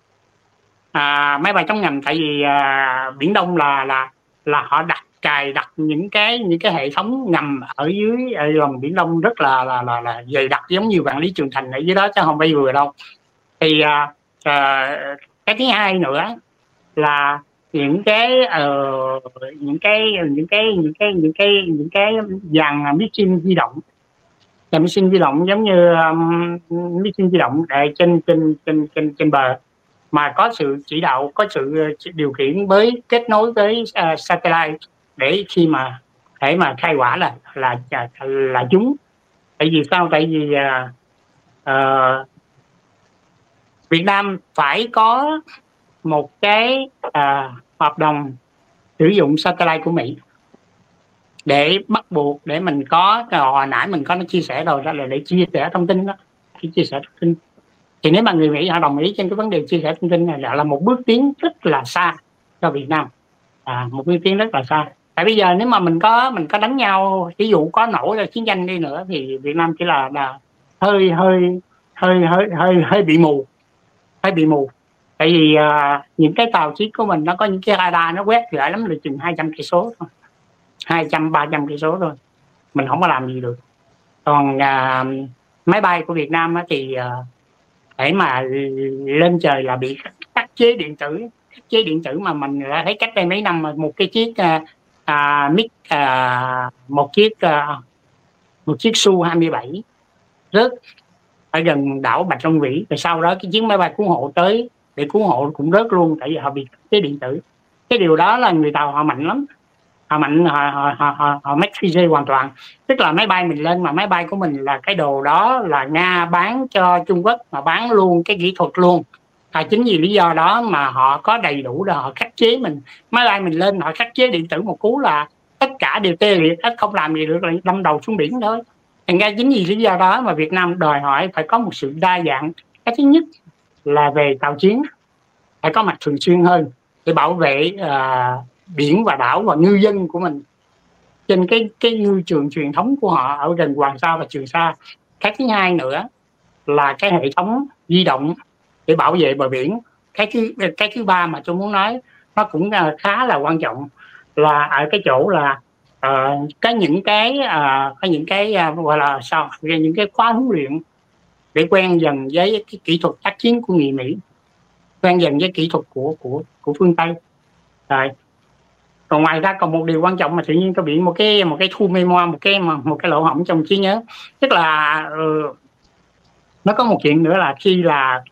Máy bay chống ngầm, tại vì Biển Đông là họ cài đặt những cái hệ thống ngầm ở lòng Biển Đông rất là dày đặc, giống như Vạn Lý Trường Thành ở dưới đó chứ không phải vừa đâu. Thì cái thứ hai nữa là những cái dàn missile di động, giống như missile di động trên bờ, mà có sự chỉ đạo, có sự điều khiển với kết nối với satellite để khi mà để mà khai hỏa là chúng. Tại vì sao? Tại vì Việt Nam phải có một cái hợp đồng sử dụng satellite của Mỹ để bắt buộc, để mình có, hồi nãy mình có chia sẻ rồi, đó là để chia sẻ thông tin đó, chia sẻ thông tin. Thì nếu mà người Mỹ họ đồng ý trên cái vấn đề chia sẻ thông tin này là một bước tiến rất là xa cho Việt Nam, một bước tiến rất là xa. Tại bây giờ nếu mà mình có đánh nhau, ví dụ có nổ ra chiến tranh đi nữa, thì Việt Nam chỉ là hơi bị mù. Tại vì những cái tàu chiến của mình nó có những cái radar nó quét gửi lắm là chừng 200 cây số thôi, 200-300 cây số thôi, mình không có làm gì được. Còn máy bay của Việt Nam thì để mà lên trời là bị khắc chế điện tử, mà mình đã thấy cách đây mấy năm mà một cái chiếc một chiếc Su-27 rớt ở gần đảo Bạch Long Vĩ, rồi sau đó cái chiếc máy bay cứu hộ tới để cứu hộ cũng rớt luôn, tại vì họ bị khắc chế điện tử. Cái điều đó là người Tàu họ mạnh lắm, họ make freeze hoàn toàn. Tức là máy bay mình lên, mà máy bay của mình là cái đồ đó là Nga bán cho Trung Quốc, mà bán luôn cái kỹ thuật luôn. Chính vì lý do đó mà họ có đầy đủ để họ khắc chế mình. Máy bay mình lên họ khắc chế điện tử một cú là tất cả đều tê liệt, không làm gì được, đâm đầu xuống biển thôi. Thành ra chính vì lý do đó mà Việt Nam đòi hỏi phải có một sự đa dạng. Cái thứ nhất là về tàu chiến phải có mặt thường xuyên hơn để bảo vệ biển và đảo và ngư dân của mình trên cái ngư trường truyền thống của họ ở gần Hoàng Sa và Trường Sa. Cái thứ hai nữa là cái hệ thống di động để bảo vệ bờ biển. Cái thứ ba mà tôi muốn nói nó cũng khá là quan trọng là ở cái chỗ là có những cái gọi là sao, những cái khóa huấn luyện để quen dần với cái kỹ thuật tác chiến của người Mỹ, quen dần với kỹ thuật của phương Tây. Rồi còn ngoài ra còn một điều quan trọng mà tự nhiên tôi bị một cái thu memoir, một cái lỗ hổng trong trí nhớ, tức là Nó có một chuyện nữa là khi là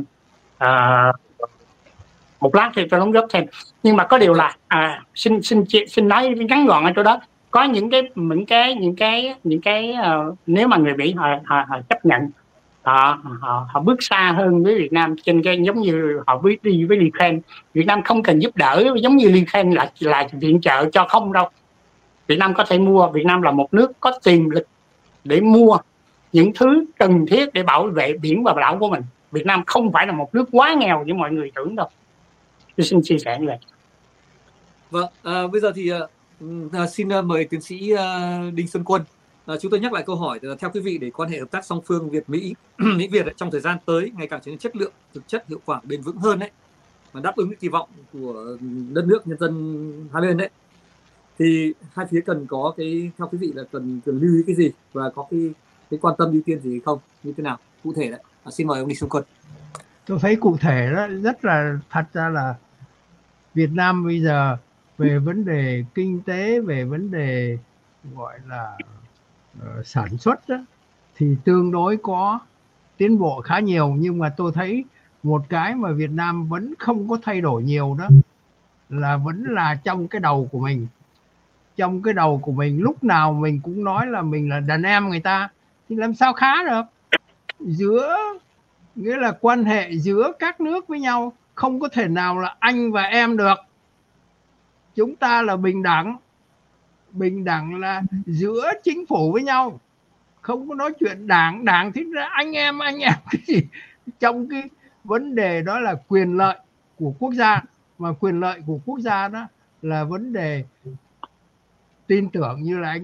một lát thì tôi đóng góp thêm, nhưng mà có điều là xin nói ngắn gọn ở chỗ đó. Có những cái nếu mà người Mỹ họ chấp nhận, họ bước xa hơn với Việt Nam trên cái giống như họ đi với Ukraine. Việt Nam không cần giúp đỡ giống như Ukraine là viện trợ cho không đâu. Việt Nam có thể mua. Việt Nam là một nước có tiềm lực để mua những thứ cần thiết để bảo vệ biển và đảo của mình. Việt Nam không phải là một nước quá nghèo như mọi người tưởng đâu. Tôi xin chia sẻ như vậy. Vâng, bây giờ thì xin mời tiến sĩ Đinh Xuân Quân. Chúng tôi nhắc lại câu hỏi theo quý vị để quan hệ hợp tác song phương Việt-Mỹ, Mỹ-Việt trong thời gian tới ngày càng trở nên chất lượng, thực chất, hiệu quả, bền vững hơn đấy, và đáp ứng kỳ vọng của đất nước, nhân dân hai bên đấy. Thì hai phía cần có theo quý vị là cần lưu ý cái gì và có cái quan tâm ưu tiên gì không, như thế nào cụ thể đấy? Xin mời ông Đinh Xuân Quân. Tôi thấy cụ thể đó rất là, thật ra là Việt Nam bây giờ về vấn đề kinh tế, về vấn đề gọi là sản xuất đó, thì tương đối có tiến bộ khá nhiều. Nhưng mà tôi thấy một cái mà Việt Nam vẫn không có thay đổi nhiều đó là vẫn là trong cái đầu của mình. Trong cái đầu của mình lúc nào mình cũng nói là mình là đàn em người ta, thì làm sao khá được. Nghĩa là quan hệ giữa các nước với nhau không có thể nào là anh và em được. Chúng ta là bình đẳng. Bình đẳng là giữa chính phủ với nhau, không có nói chuyện đảng thì là anh em cái gì. Trong cái vấn đề đó là quyền lợi của quốc gia, mà quyền lợi của quốc gia đó là vấn đề tin tưởng. Như là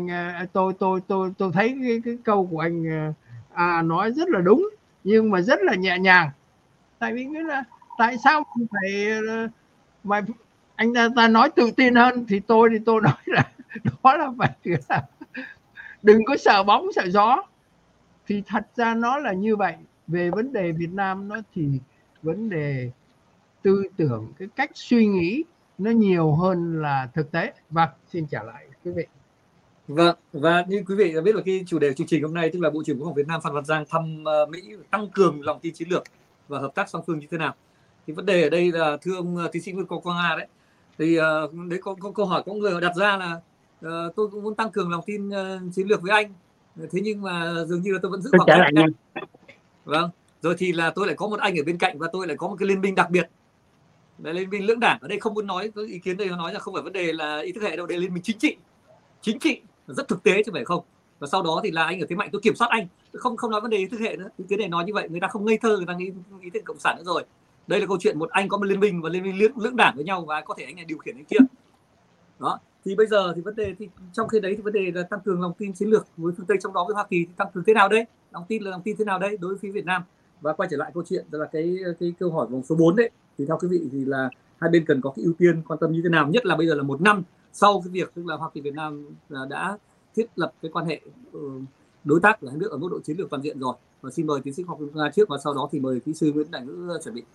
tôi thấy cái câu của anh nói rất là đúng, nhưng mà rất là nhẹ nhàng. Tại vì nghĩa là tại sao phải anh ta nói tự tin hơn, thì tôi nói là đó là phải là đừng có sợ bóng sợ gió. Thì thật ra nó là như vậy. Về vấn đề Việt Nam nó thì vấn đề tư tưởng, cái cách suy nghĩ nó nhiều hơn là thực tế. Vâng, xin trả lại quý vị. Vâng, và như quý vị đã biết là cái chủ đề chương trình hôm nay tức là Bộ trưởng Quốc phòng Việt Nam Phan Văn Giang thăm Mỹ, tăng cường lòng tin chiến lược và hợp tác song phương như thế nào. Thì vấn đề ở đây là thưa ông tiến sĩ Nguyễn Quang Nga đấy, thì đấy có câu hỏi có người đặt ra là tôi cũng muốn tăng cường lòng tin chiến lược với anh, thế nhưng mà dường như là tôi vẫn giữ khoảng cách với anh. Vâng, rồi thì là tôi lại có một anh ở bên cạnh và tôi lại có một cái liên minh đặc biệt. Đấy, liên minh lưỡng đảng ở đây không muốn nói, có ý kiến đây nó nói là không phải vấn đề là ý thức hệ đâu, đây là liên minh chính trị rất thực tế chứ phải không. Và sau đó thì là anh ở thế mạnh tôi kiểm soát anh, không nói vấn đề ý thức hệ nữa. Ý kiến này nói như vậy người ta không ngây thơ, người ta nghĩ ý thức cộng sản nữa rồi. Đây là câu chuyện một anh có một liên minh và liên minh lưỡng đảng với nhau và có thể anh này điều khiển anh kia. Đó, thì bây giờ thì vấn đề thì trong khi đấy thì vấn đề là tăng cường lòng tin chiến lược với phương Tây, trong đó với Hoa Kỳ thì tăng cường thế nào đây? Lòng tin thế nào đây đối với phía Việt Nam? Và quay trở lại câu chuyện là cái câu hỏi vòng số 4 đấy, thì theo quý vị thì là hai bên cần có cái ưu tiên quan tâm như thế nào, nhất là bây giờ là một năm sau cái việc tức là Hoa Kỳ Việt Nam đã thiết lập cái quan hệ đối tác của hai nước ở mức độ chiến lược toàn diện rồi. Và xin mời tiến sĩ Học Nga trước và sau đó thì mời kỹ sư Nguyễn Đại Ngữ chuẩn bị.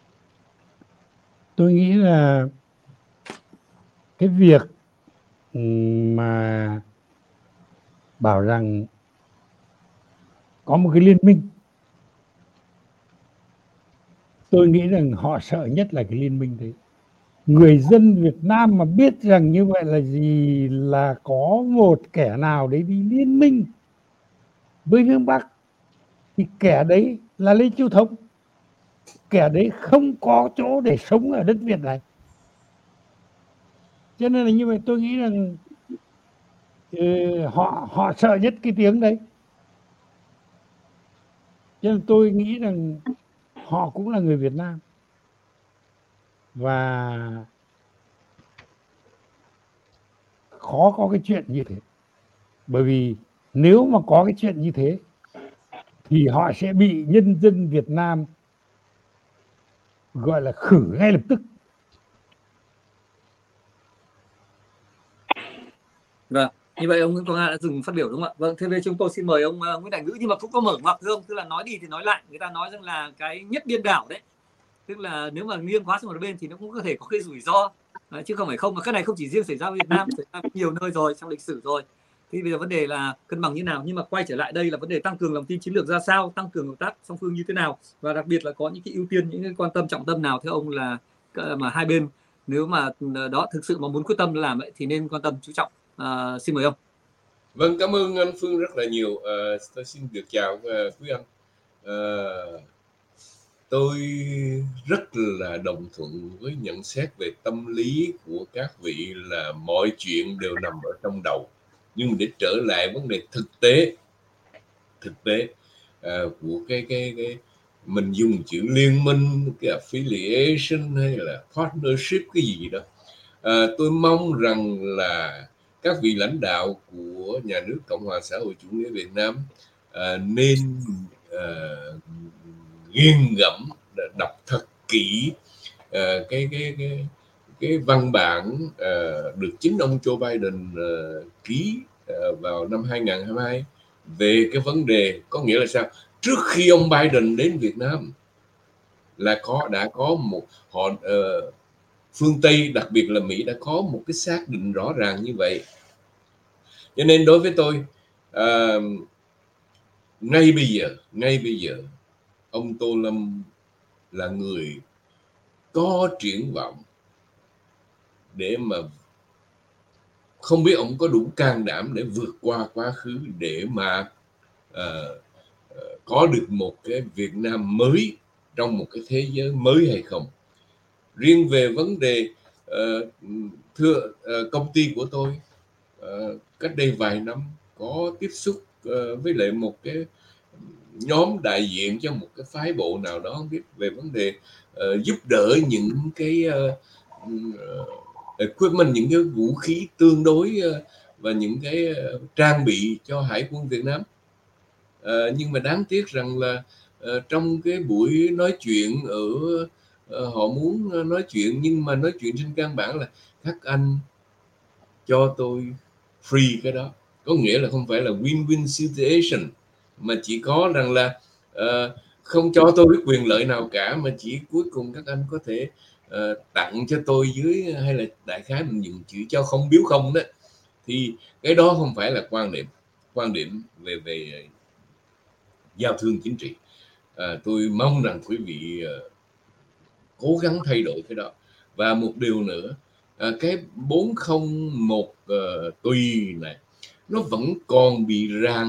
Tôi nghĩ là cái việc mà bảo rằng có một cái liên minh, tôi nghĩ rằng họ sợ nhất là cái liên minh đấy. Người dân Việt Nam mà biết rằng như vậy là gì, là có một kẻ nào đấy đi liên minh với hướng Bắc, thì kẻ đấy là Lê Chiêu Thống, kẻ đấy không có chỗ để sống ở đất Việt này. Cho nên là như vậy tôi nghĩ rằng họ sợ nhất cái tiếng đấy. Cho nên tôi nghĩ rằng họ cũng là người Việt Nam, và khó có cái chuyện như thế. Bởi vì nếu mà có cái chuyện như thế thì họ sẽ bị nhân dân Việt Nam gọi là khử ngay lập tức. Vâng, như vậy ông Nguyễn Quang Nga đã dừng phát biểu đúng không ạ? Vâng, thế nên chúng tôi xin mời ông Nguyễn Đại Ngữ, nhưng mà cũng có mở ngoặc thưa ông, tức là nói đi thì nói lại, người ta nói rằng là cái nhất biên đảo đấy, tức là nếu mà nghiêng quá sang một bên thì nó cũng có thể có cái rủi ro, chứ không phải không. Mà cái này không chỉ riêng xảy ra ở Việt Nam, xảy ra nhiều nơi rồi trong lịch sử rồi. Thì bây giờ vấn đề là cân bằng như nào, nhưng mà quay trở lại đây là vấn đề tăng cường lòng tin chiến lược ra sao, tăng cường hợp tác song phương như thế nào, và đặc biệt là có những cái ưu tiên, những cái quan tâm trọng tâm nào theo ông là mà hai bên nếu mà đó thực sự mà muốn quyết tâm làm ấy, thì nên quan tâm chú trọng. Xin mời ông. Vâng, cảm ơn anh Phương rất là nhiều. Tôi xin được chào quý anh. Tôi rất là đồng thuận với nhận xét về tâm lý của các vị là mọi chuyện đều nằm ở trong đầu. Nhưng để trở lại vấn đề thực tế của cái mình dùng chữ liên minh, cái affiliation hay là partnership cái gì đó, tôi mong rằng là các vị lãnh đạo của nhà nước Cộng hòa xã hội chủ nghĩa Việt Nam nên nghiền ngẫm, đọc thật kỹ cái văn bản được chính ông Joe Biden ký vào năm 2022 về cái vấn đề, có nghĩa là sao, trước khi ông Biden đến Việt Nam là đã có một họ phương Tây, đặc biệt là Mỹ đã có một cái xác định rõ ràng như vậy. Cho nên đối với tôi, ngay bây giờ ông Tô Lâm là người có triển vọng để mà, không biết ông có đủ can đảm để vượt qua quá khứ để mà có được một cái Việt Nam mới trong một cái thế giới mới hay không. Riêng về vấn đề công ty của tôi cách đây vài năm có tiếp xúc với lại một cái nhóm đại diện cho một cái phái bộ nào đó, không biết, về vấn đề giúp đỡ những cái equipment, những cái vũ khí tương đối và những cái trang bị cho Hải quân Việt Nam. Nhưng mà đáng tiếc rằng là trong cái buổi nói chuyện họ muốn nói chuyện, nhưng mà nói chuyện trên căn bản là các anh cho tôi free cái đó, có nghĩa là không phải là win-win situation, mà chỉ có rằng là không cho tôi cái quyền lợi nào cả, mà chỉ cuối cùng các anh có thể tặng cho tôi dưới, hay là đại khái mình dùng chữ cho không biếu không đó, thì cái đó không phải là quan điểm về giao thương chính trị. Tôi mong rằng quý vị cố gắng thay đổi cái đó. Và một điều nữa, cái 401 tùy này nó vẫn còn bị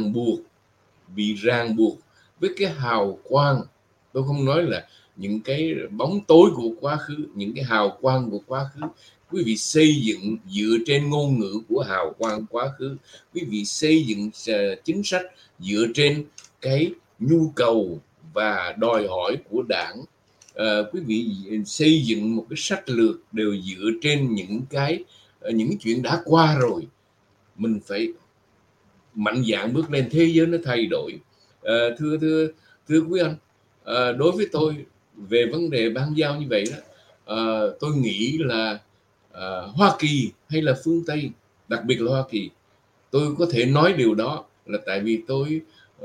ràng buộc với cái hào quang. Tôi không nói là những cái bóng tối của quá khứ, những cái hào quang của quá khứ. Quý vị xây dựng dựa trên ngôn ngữ của hào quang quá khứ, quý vị xây dựng chính sách dựa trên cái nhu cầu và đòi hỏi của đảng. Quý vị xây dựng một cái sách lược đều dựa trên những chuyện đã qua rồi. Mình phải mạnh dạn bước lên, thế giới nó thay đổi. Thưa quý anh, đối với tôi về vấn đề ban giao như vậy đó, tôi nghĩ là Hoa Kỳ hay là phương Tây, đặc biệt là Hoa Kỳ, tôi có thể nói điều đó là tại vì tôi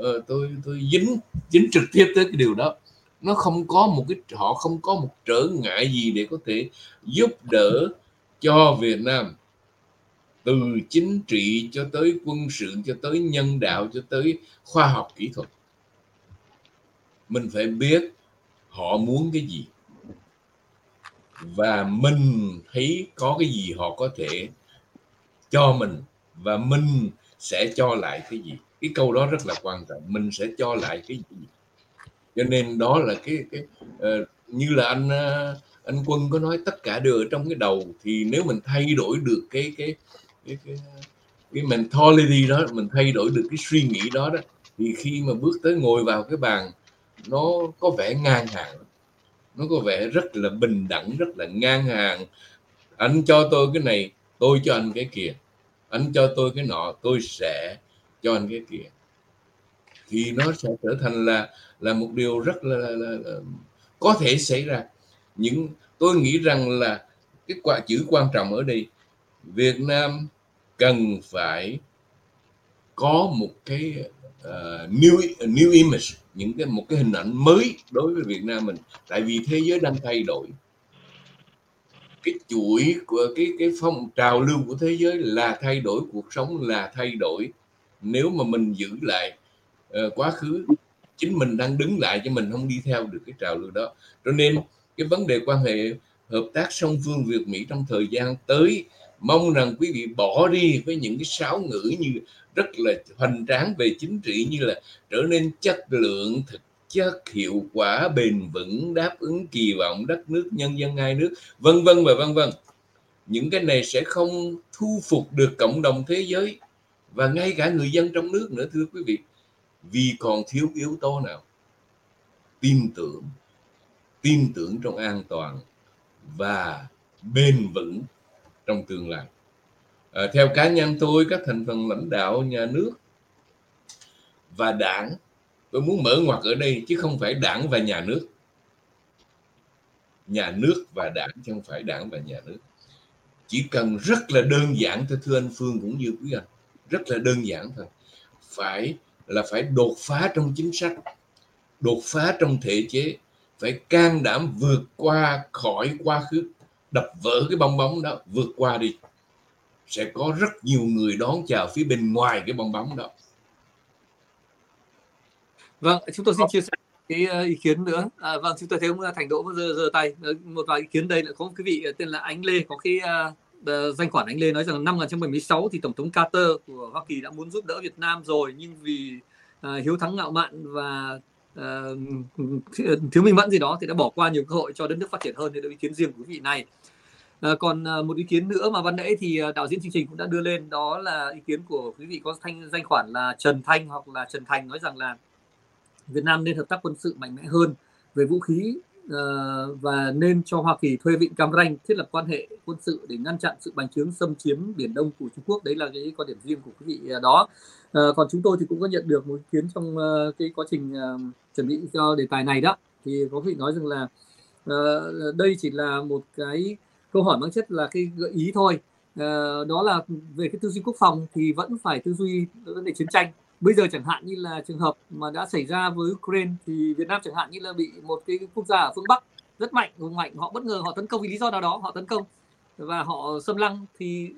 dính trực tiếp tới cái điều đó. Nó không có họ không có một trở ngại gì để có thể giúp đỡ cho Việt Nam, từ chính trị cho tới quân sự, cho tới nhân đạo, cho tới khoa học kỹ thuật. Mình phải biết họ muốn cái gì và mình thấy có cái gì họ có thể cho mình, và mình sẽ cho lại cái gì. Cái câu đó rất là quan trọng, mình sẽ cho lại cái gì. Cho nên đó là cái như là anh Quân có nói, tất cả đều ở trong cái đầu. Thì nếu mình thay đổi được cái mentality đó, mình thay đổi được cái suy nghĩ đó đó, thì khi mà bước tới ngồi vào cái bàn, nó có vẻ ngang hàng, nó có vẻ rất là bình đẳng, rất là ngang hàng. Anh cho tôi cái này, tôi cho anh cái kia. Anh cho tôi cái nọ, tôi sẽ cho anh cái kia. Thì nó sẽ trở thành là một điều rất là có thể xảy ra. Tôi nghĩ rằng là cái chữ quan trọng ở đây, Việt Nam cần phải có một cái new image, một cái hình ảnh mới đối với Việt Nam mình, tại vì thế giới đang thay đổi. cái chuỗi của cái phong trào lưu của thế giới là thay đổi cuộc sống, là thay đổi. Nếu mà mình giữ lại quá khứ, chính mình đang đứng lại chứ mình không đi theo được cái trào lưu đó. Cho nên cái vấn đề quan hệ hợp tác song phương Việt Mỹ trong thời gian tới, mong rằng quý vị bỏ đi với những cái sáo ngữ như rất là hoành tráng về chính trị, như là trở nên chất lượng, thực chất, hiệu quả, bền vững, đáp ứng kỳ vọng đất nước, nhân dân hai nước, vân vân và vân vân. Những cái này sẽ không thu phục được cộng đồng thế giới và ngay cả người dân trong nước nữa, thưa quý vị, vì còn thiếu yếu tố nào? Tin tưởng trong an toàn và bền vững trong tương lai. Theo cá nhân tôi, các thành phần lãnh đạo nhà nước và đảng, tôi muốn mở ngoặt ở đây chứ không phải đảng và nhà nước. Nhà nước và đảng chứ không phải đảng và nhà nước. Chỉ cần rất là đơn giản thôi, thưa anh Phương cũng như quý anh, rất là đơn giản thôi. Phải đột phá trong chính sách, đột phá trong thể chế, phải can đảm vượt qua khỏi quá khứ, đập vỡ cái bong bóng đó, vượt qua đi. Sẽ có rất nhiều người đón chào phía bên ngoài cái bong bóng đó. Vâng, chúng tôi xin chia sẻ cái ý kiến nữa. Vâng, chúng tôi thấy ông Thành Đỗ giơ tay. Một vài ý kiến đây là có một quý vị tên là Ánh Lê, có cái danh khoản Ánh Lê nói rằng năm 1976 thì Tổng thống Carter của Hoa Kỳ đã muốn giúp đỡ Việt Nam rồi, nhưng vì hiếu thắng ngạo mạn và thiếu minh mẫn gì đó thì đã bỏ qua nhiều cơ hội cho đất nước phát triển hơn. Thì đó ý kiến riêng của quý vị này. Còn một ý kiến nữa mà ban nãy thì đạo diễn chương trình cũng đã đưa lên, đó là ý kiến của quý vị có danh khoản là Trần Thanh hoặc là Trần Thành, nói rằng là Việt Nam nên hợp tác quân sự mạnh mẽ hơn về vũ khí và nên cho Hoa Kỳ thuê vịnh Cam Ranh, thiết lập quan hệ quân sự để ngăn chặn sự bành trướng xâm chiếm Biển Đông của Trung Quốc. Đấy là cái quan điểm riêng của quý vị đó. Còn chúng tôi thì cũng có nhận được một ý kiến trong cái quá trình chuẩn bị cho đề tài này đó. Thì có vị nói rằng là đây chỉ là một cái câu hỏi mang chất là cái gợi ý thôi. Đó là về cái tư duy quốc phòng thì vẫn phải tư duy vấn đề chiến tranh. Bây giờ chẳng hạn như là trường hợp mà đã xảy ra với Ukraine thì Việt Nam chẳng hạn như là bị một cái quốc gia ở phương Bắc rất mạnh, hùng mạnh, họ bất ngờ họ tấn công vì lý do nào đó, họ tấn công và họ xâm lăng thì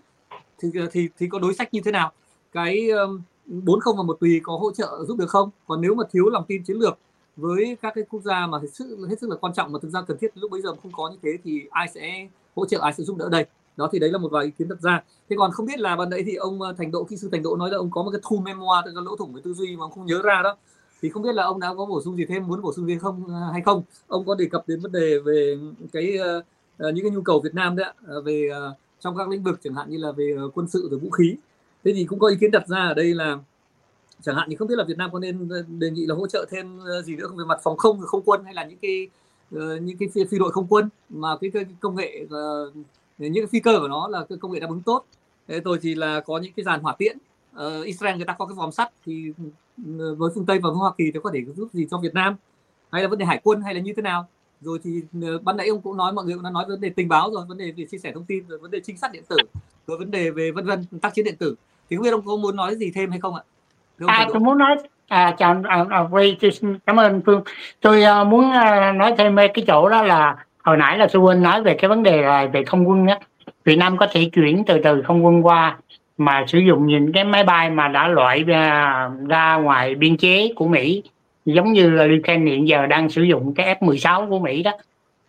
có đối sách như thế nào? Cái 40 và 1 tùy có hỗ trợ giúp được không? Còn nếu mà thiếu lòng tin chiến lược với các cái quốc gia mà hết sức là quan trọng mà thực ra cần thiết lúc bây giờ không có như thế thì ai sẽ hỗ trợ, ai sẽ giúp đỡ đây? Đó thì đấy là một vài ý kiến đặt ra. Thế còn không biết là ban nãy thì ông Thành Đỗ, kỹ sư Thành Đỗ nói là ông có một cái thu memoir, tức là lỗ thủng về tư duy mà ông không nhớ ra đó, thì không biết là ông đã có bổ sung gì thêm, muốn bổ sung gì không hay không? Ông có đề cập đến vấn đề về cái những cái nhu cầu Việt Nam đấy về trong các lĩnh vực chẳng hạn như là về quân sự rồi vũ khí. Thế thì cũng có ý kiến đặt ra ở đây là chẳng hạn thì không biết là Việt Nam có nên đề nghị là hỗ trợ thêm gì nữa về mặt phòng không, không quân, hay là những cái phi đội không quân mà cái công nghệ những cái phi cơ của nó là cái công nghệ đáp ứng tốt. Thế rồi thì là có những cái dàn hỏa tiễn. Israel người ta có cái vòm sắt thì với phương Tây và với Hoa Kỳ thì có thể giúp gì cho Việt Nam, hay là vấn đề hải quân hay là như thế nào? Rồi thì ban nãy ông cũng nói, mọi người cũng đã nói vấn đề tình báo rồi, vấn đề về chia sẻ thông tin, rồi vấn đề trinh sát điện tử, rồi vấn đề về vân vân tác chiến điện tử. Thì không biết ông có muốn nói gì thêm hay không ạ? Tôi muốn nói chào Huy, cảm ơn Phương. Tôi muốn nói thêm cái chỗ đó là hồi nãy là Sư Huynh nói về cái vấn đề là về không quân á. Việt Nam có thể chuyển từ không quân qua mà sử dụng những cái máy bay mà đã loại ra ngoài biên chế của Mỹ, giống như là Lincoln hiện giờ đang sử dụng cái F-16 của Mỹ đó.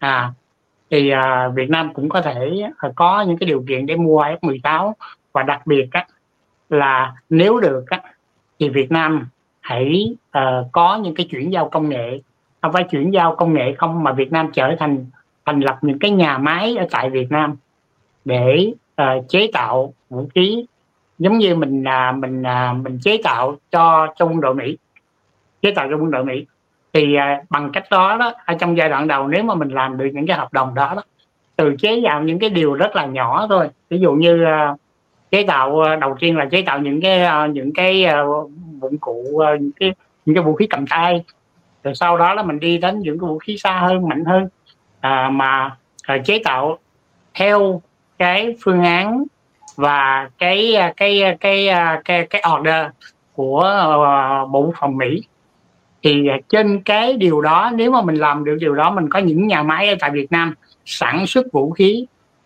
Thì Việt Nam cũng có thể có những cái điều kiện để mua F-16, và đặc biệt á, là nếu được á, thì Việt Nam hãy có những cái chuyển giao công nghệ, không phải chuyển giao công nghệ không, mà Việt Nam thành lập những cái nhà máy ở tại Việt Nam để chế tạo vũ khí, giống như mình chế tạo cho quân đội Mỹ, thì bằng cách đó ở trong giai đoạn đầu, nếu mà mình làm được những cái hợp đồng đó, từ chế tạo những cái điều rất là nhỏ thôi, ví dụ như chế tạo đầu tiên là chế tạo những cái dụng cụ, những cái vũ khí cầm tay, rồi sau đó là mình đi đến những cái vũ khí xa hơn, mạnh hơn, mà chế tạo theo cái phương án và cái order của Bộ Quốc phòng Mỹ. Thì trên cái điều đó, nếu mà mình làm được điều đó, mình có những nhà máy ở tại Việt Nam sản xuất vũ khí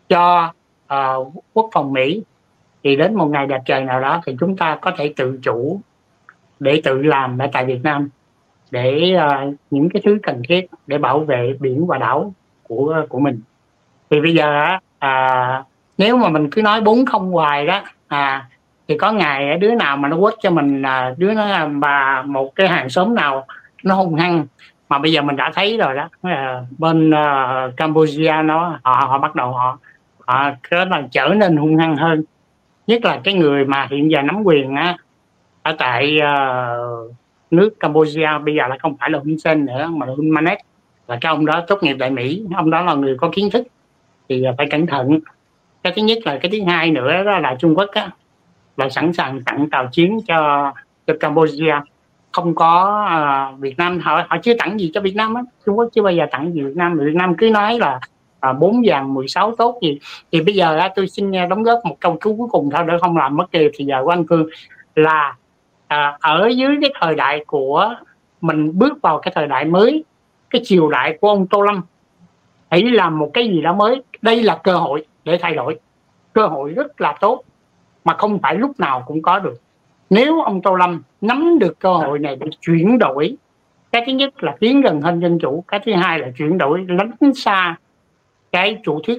cho quốc phòng Mỹ, thì đến một ngày đẹp trời nào đó thì chúng ta có thể tự chủ để tự làm ở tại Việt Nam, để những cái thứ cần thiết để bảo vệ biển và đảo của mình. Thì bây giờ nếu mà mình cứ nói 40 hoài đó thì có ngày đứa nào mà nó quất cho mình, đứa nó bà một cái hàng xóm nào nó hung hăng, mà bây giờ mình đã thấy rồi đó, bên Campuchia họ bắt đầu họ trở nên hung hăng hơn, nhất là cái người mà hiện giờ nắm quyền ở tại nước Campuchia bây giờ là không phải là Hun Sen nữa mà là Hun Manet, là cái ông đó tốt nghiệp tại Mỹ, ông đó là người có kiến thức, thì phải cẩn thận. Cái thứ nhất là cái thứ hai nữa đó là Trung Quốc là sẵn sàng tặng tàu chiến cho Campuchia. Không có Việt Nam họ chưa tặng gì cho Việt Nam á, Trung Quốc chưa bao giờ tặng gì Việt Nam. Việt Nam cứ nói là 4 vàng 16 tốt gì. Thì bây giờ tôi xin đóng góp một câu cuối cùng thôi để không làm mất kỳ thì giờ của anh Phương, là ở dưới cái thời đại của mình bước vào cái thời đại mới, cái triều đại của ông Tô Lâm, hãy làm một cái gì đó mới. Đây là cơ hội để thay đổi, cơ hội rất là tốt mà không phải lúc nào cũng có được. Nếu ông Tô Lâm nắm được cơ hội này để chuyển đổi, cái thứ nhất là tiến gần hơn dân chủ, cái thứ hai là chuyển đổi lánh xa cái chủ thuyết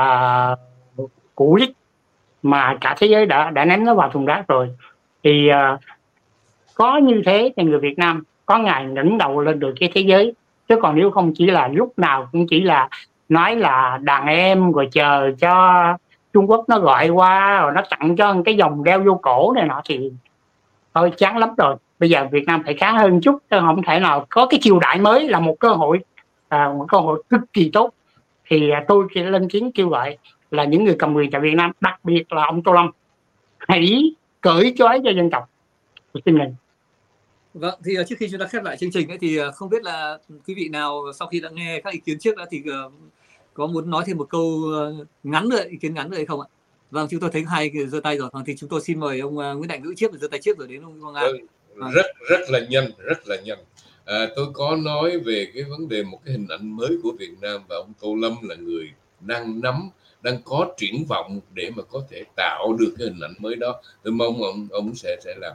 cũ đích mà cả thế giới đã ném nó vào thùng rác rồi, thì có như thế thì người Việt Nam có ngày ngẩng đầu lên được cái thế giới. Chứ còn nếu không chỉ là lúc nào cũng chỉ là nói là đàn em rồi chờ cho Trung Quốc nó gọi qua rồi nó tặng cho cái vòng đeo vô cổ này nọ thì thôi chán lắm rồi. Bây giờ Việt Nam phải khá hơn chút, chứ không thể nào có cái triều đại mới là một cơ hội cực kỳ tốt. Thì tôi lên tiếng kêu gọi là những người cầm quyền tại Việt Nam, đặc biệt là ông Tô Lâm, hãy cởi trói cho dân tộc. Xin mời. Vâng, thì trước khi chúng ta khép lại chương trình ấy, thì không biết là quý vị nào sau khi đã nghe các ý kiến trước đã thì có muốn nói thêm một câu ngắn nữa, ý kiến ngắn nữa hay không ạ? Vâng, chúng tôi thấy hai giơ tay rồi. Thì chúng tôi xin mời ông Nguyễn Đại Ngữ trước, giơ tay trước rồi đến ông Quang An. Rất là nhanh. Tôi có nói về cái vấn đề một cái hình ảnh mới của Việt Nam, và ông Tô Lâm là người đang có triển vọng để mà có thể tạo được cái hình ảnh mới đó. Tôi mong ông sẽ làm.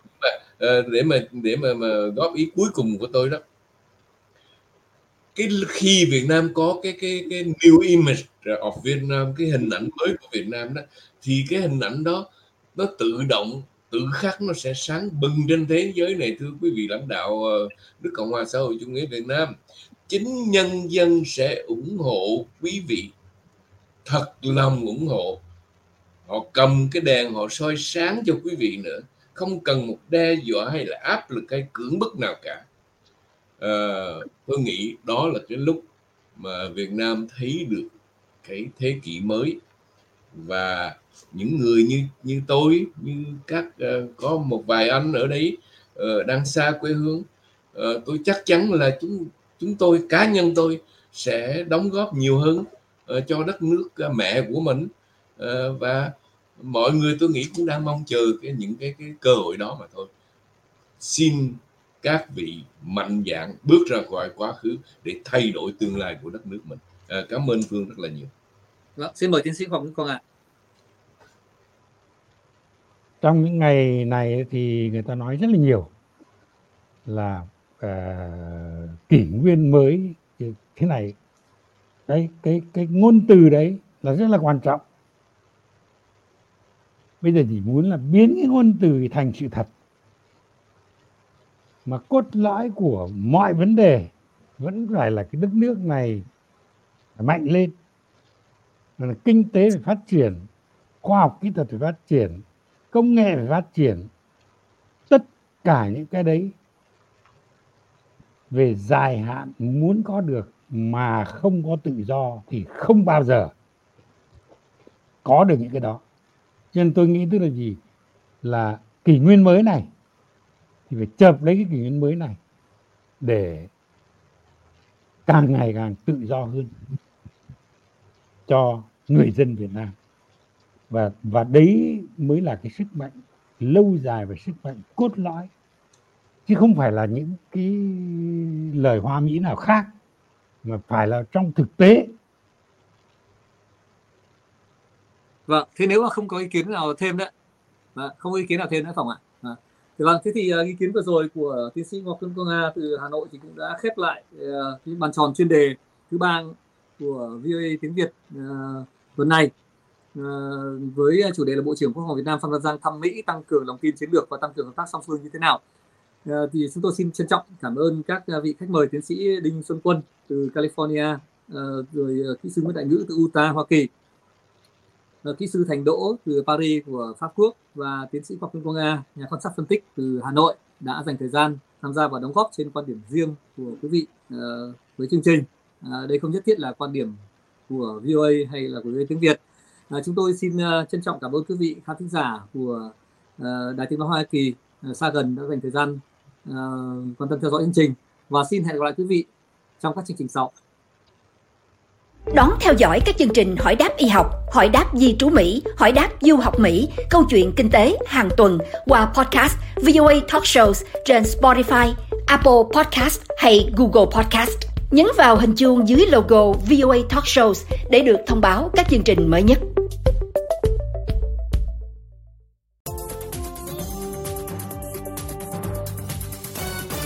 Để mà góp ý cuối cùng của tôi đó, khi Việt Nam có cái new image of Vietnam, cái hình ảnh mới của Việt Nam đó, thì cái hình ảnh đó nó tự động tự khắc nó sẽ sáng bừng trên thế giới này, thưa quý vị lãnh đạo nước Cộng hòa xã hội chủ nghĩa Việt Nam. Chính nhân dân sẽ ủng hộ quý vị, thật lòng ủng hộ. Họ cầm cái đèn họ soi sáng cho quý vị nữa, không cần một đe dọa hay là áp lực hay cưỡng bức nào cả. Tôi nghĩ đó là cái lúc mà Việt Nam thấy được cái thế kỷ mới, và những người như tôi, như các có một vài anh ở đấy đang xa quê hương, tôi chắc chắn là chúng tôi, cá nhân tôi sẽ đóng góp nhiều hơn cho đất nước mẹ của mình, và mọi người tôi nghĩ cũng đang mong chờ những cái cơ hội đó mà thôi. Xin các vị mạnh dạn bước ra khỏi quá khứ để thay đổi tương lai của đất nước mình. Cảm ơn Phương rất là nhiều. Vâng, xin mời tiến sĩ Hoàng Công ạ. Trong những ngày này thì người ta nói rất là nhiều là kỷ nguyên mới thế này. Đấy, cái ngôn từ đấy là rất là quan trọng. Bây giờ chỉ muốn là biến cái ngôn từ thành sự thật, mà cốt lõi của mọi vấn đề vẫn phải là cái đất nước này mạnh lên, là kinh tế phải phát triển, khoa học kỹ thuật phải phát triển, công nghệ phải phát triển. Tất cả những cái đấy về dài hạn muốn có được mà không có tự do thì không bao giờ có được những cái đó. Cho nên tôi nghĩ tức là gì? Là kỷ nguyên mới này thì phải chợp lấy cái kỷ nguyên mới này để càng ngày càng tự do hơn cho người dân Việt Nam. Và đấy mới là cái sức mạnh lâu dài và sức mạnh cốt lõi, chứ không phải là những cái lời hoa mỹ nào khác, mà phải là trong thực tế. Vâng, thế nếu mà không có ý kiến nào thêm nữa, không có ý kiến nào thêm nữa Phòng ạ. Thế thì ý kiến vừa rồi của tiến sĩ Ngọc Xuân Quang Nga từ Hà Nội thì cũng đã khép lại cái bàn tròn chuyên đề thứ 3 của VOA tiếng Việt tuần này với chủ đề là Bộ trưởng Quốc phòng Việt Nam Phan Văn Giang thăm Mỹ, tăng cường lòng tin chiến lược và tăng cường hợp tác song phương như thế nào. Thì chúng tôi xin trân trọng cảm ơn các vị khách mời, tiến sĩ Đinh Xuân Quân từ California, rồi kỹ sư Nguyễn Đại Ngữ từ Utah, Hoa Kỳ, kỹ sư Thành Đỗ từ Paris của Pháp Quốc và tiến sĩ Ngọc Xuân Quang Nga, nhà quan sát phân tích từ Hà Nội đã dành thời gian tham gia và đóng góp trên quan điểm riêng của quý vị với chương trình. Đây không nhất thiết là quan điểm của VOA hay là của VOA tiếng Việt. Chúng tôi xin trân trọng cảm ơn quý vị khán thính giả của Đài Tiếng nói Hoa Kỳ xa gần đã dành thời gian quan tâm theo dõi chương trình, và xin hẹn gặp lại quý vị trong các chương trình sau. Đón theo dõi các chương trình Hỏi đáp y học, Hỏi đáp di trú Mỹ, Hỏi đáp du học Mỹ, Câu chuyện kinh tế hàng tuần qua podcast VOA Talk Shows trên Spotify, Apple Podcast hay Google Podcast. Nhấn vào hình chuông dưới logo VOA Talk Shows để được thông báo các chương trình mới nhất.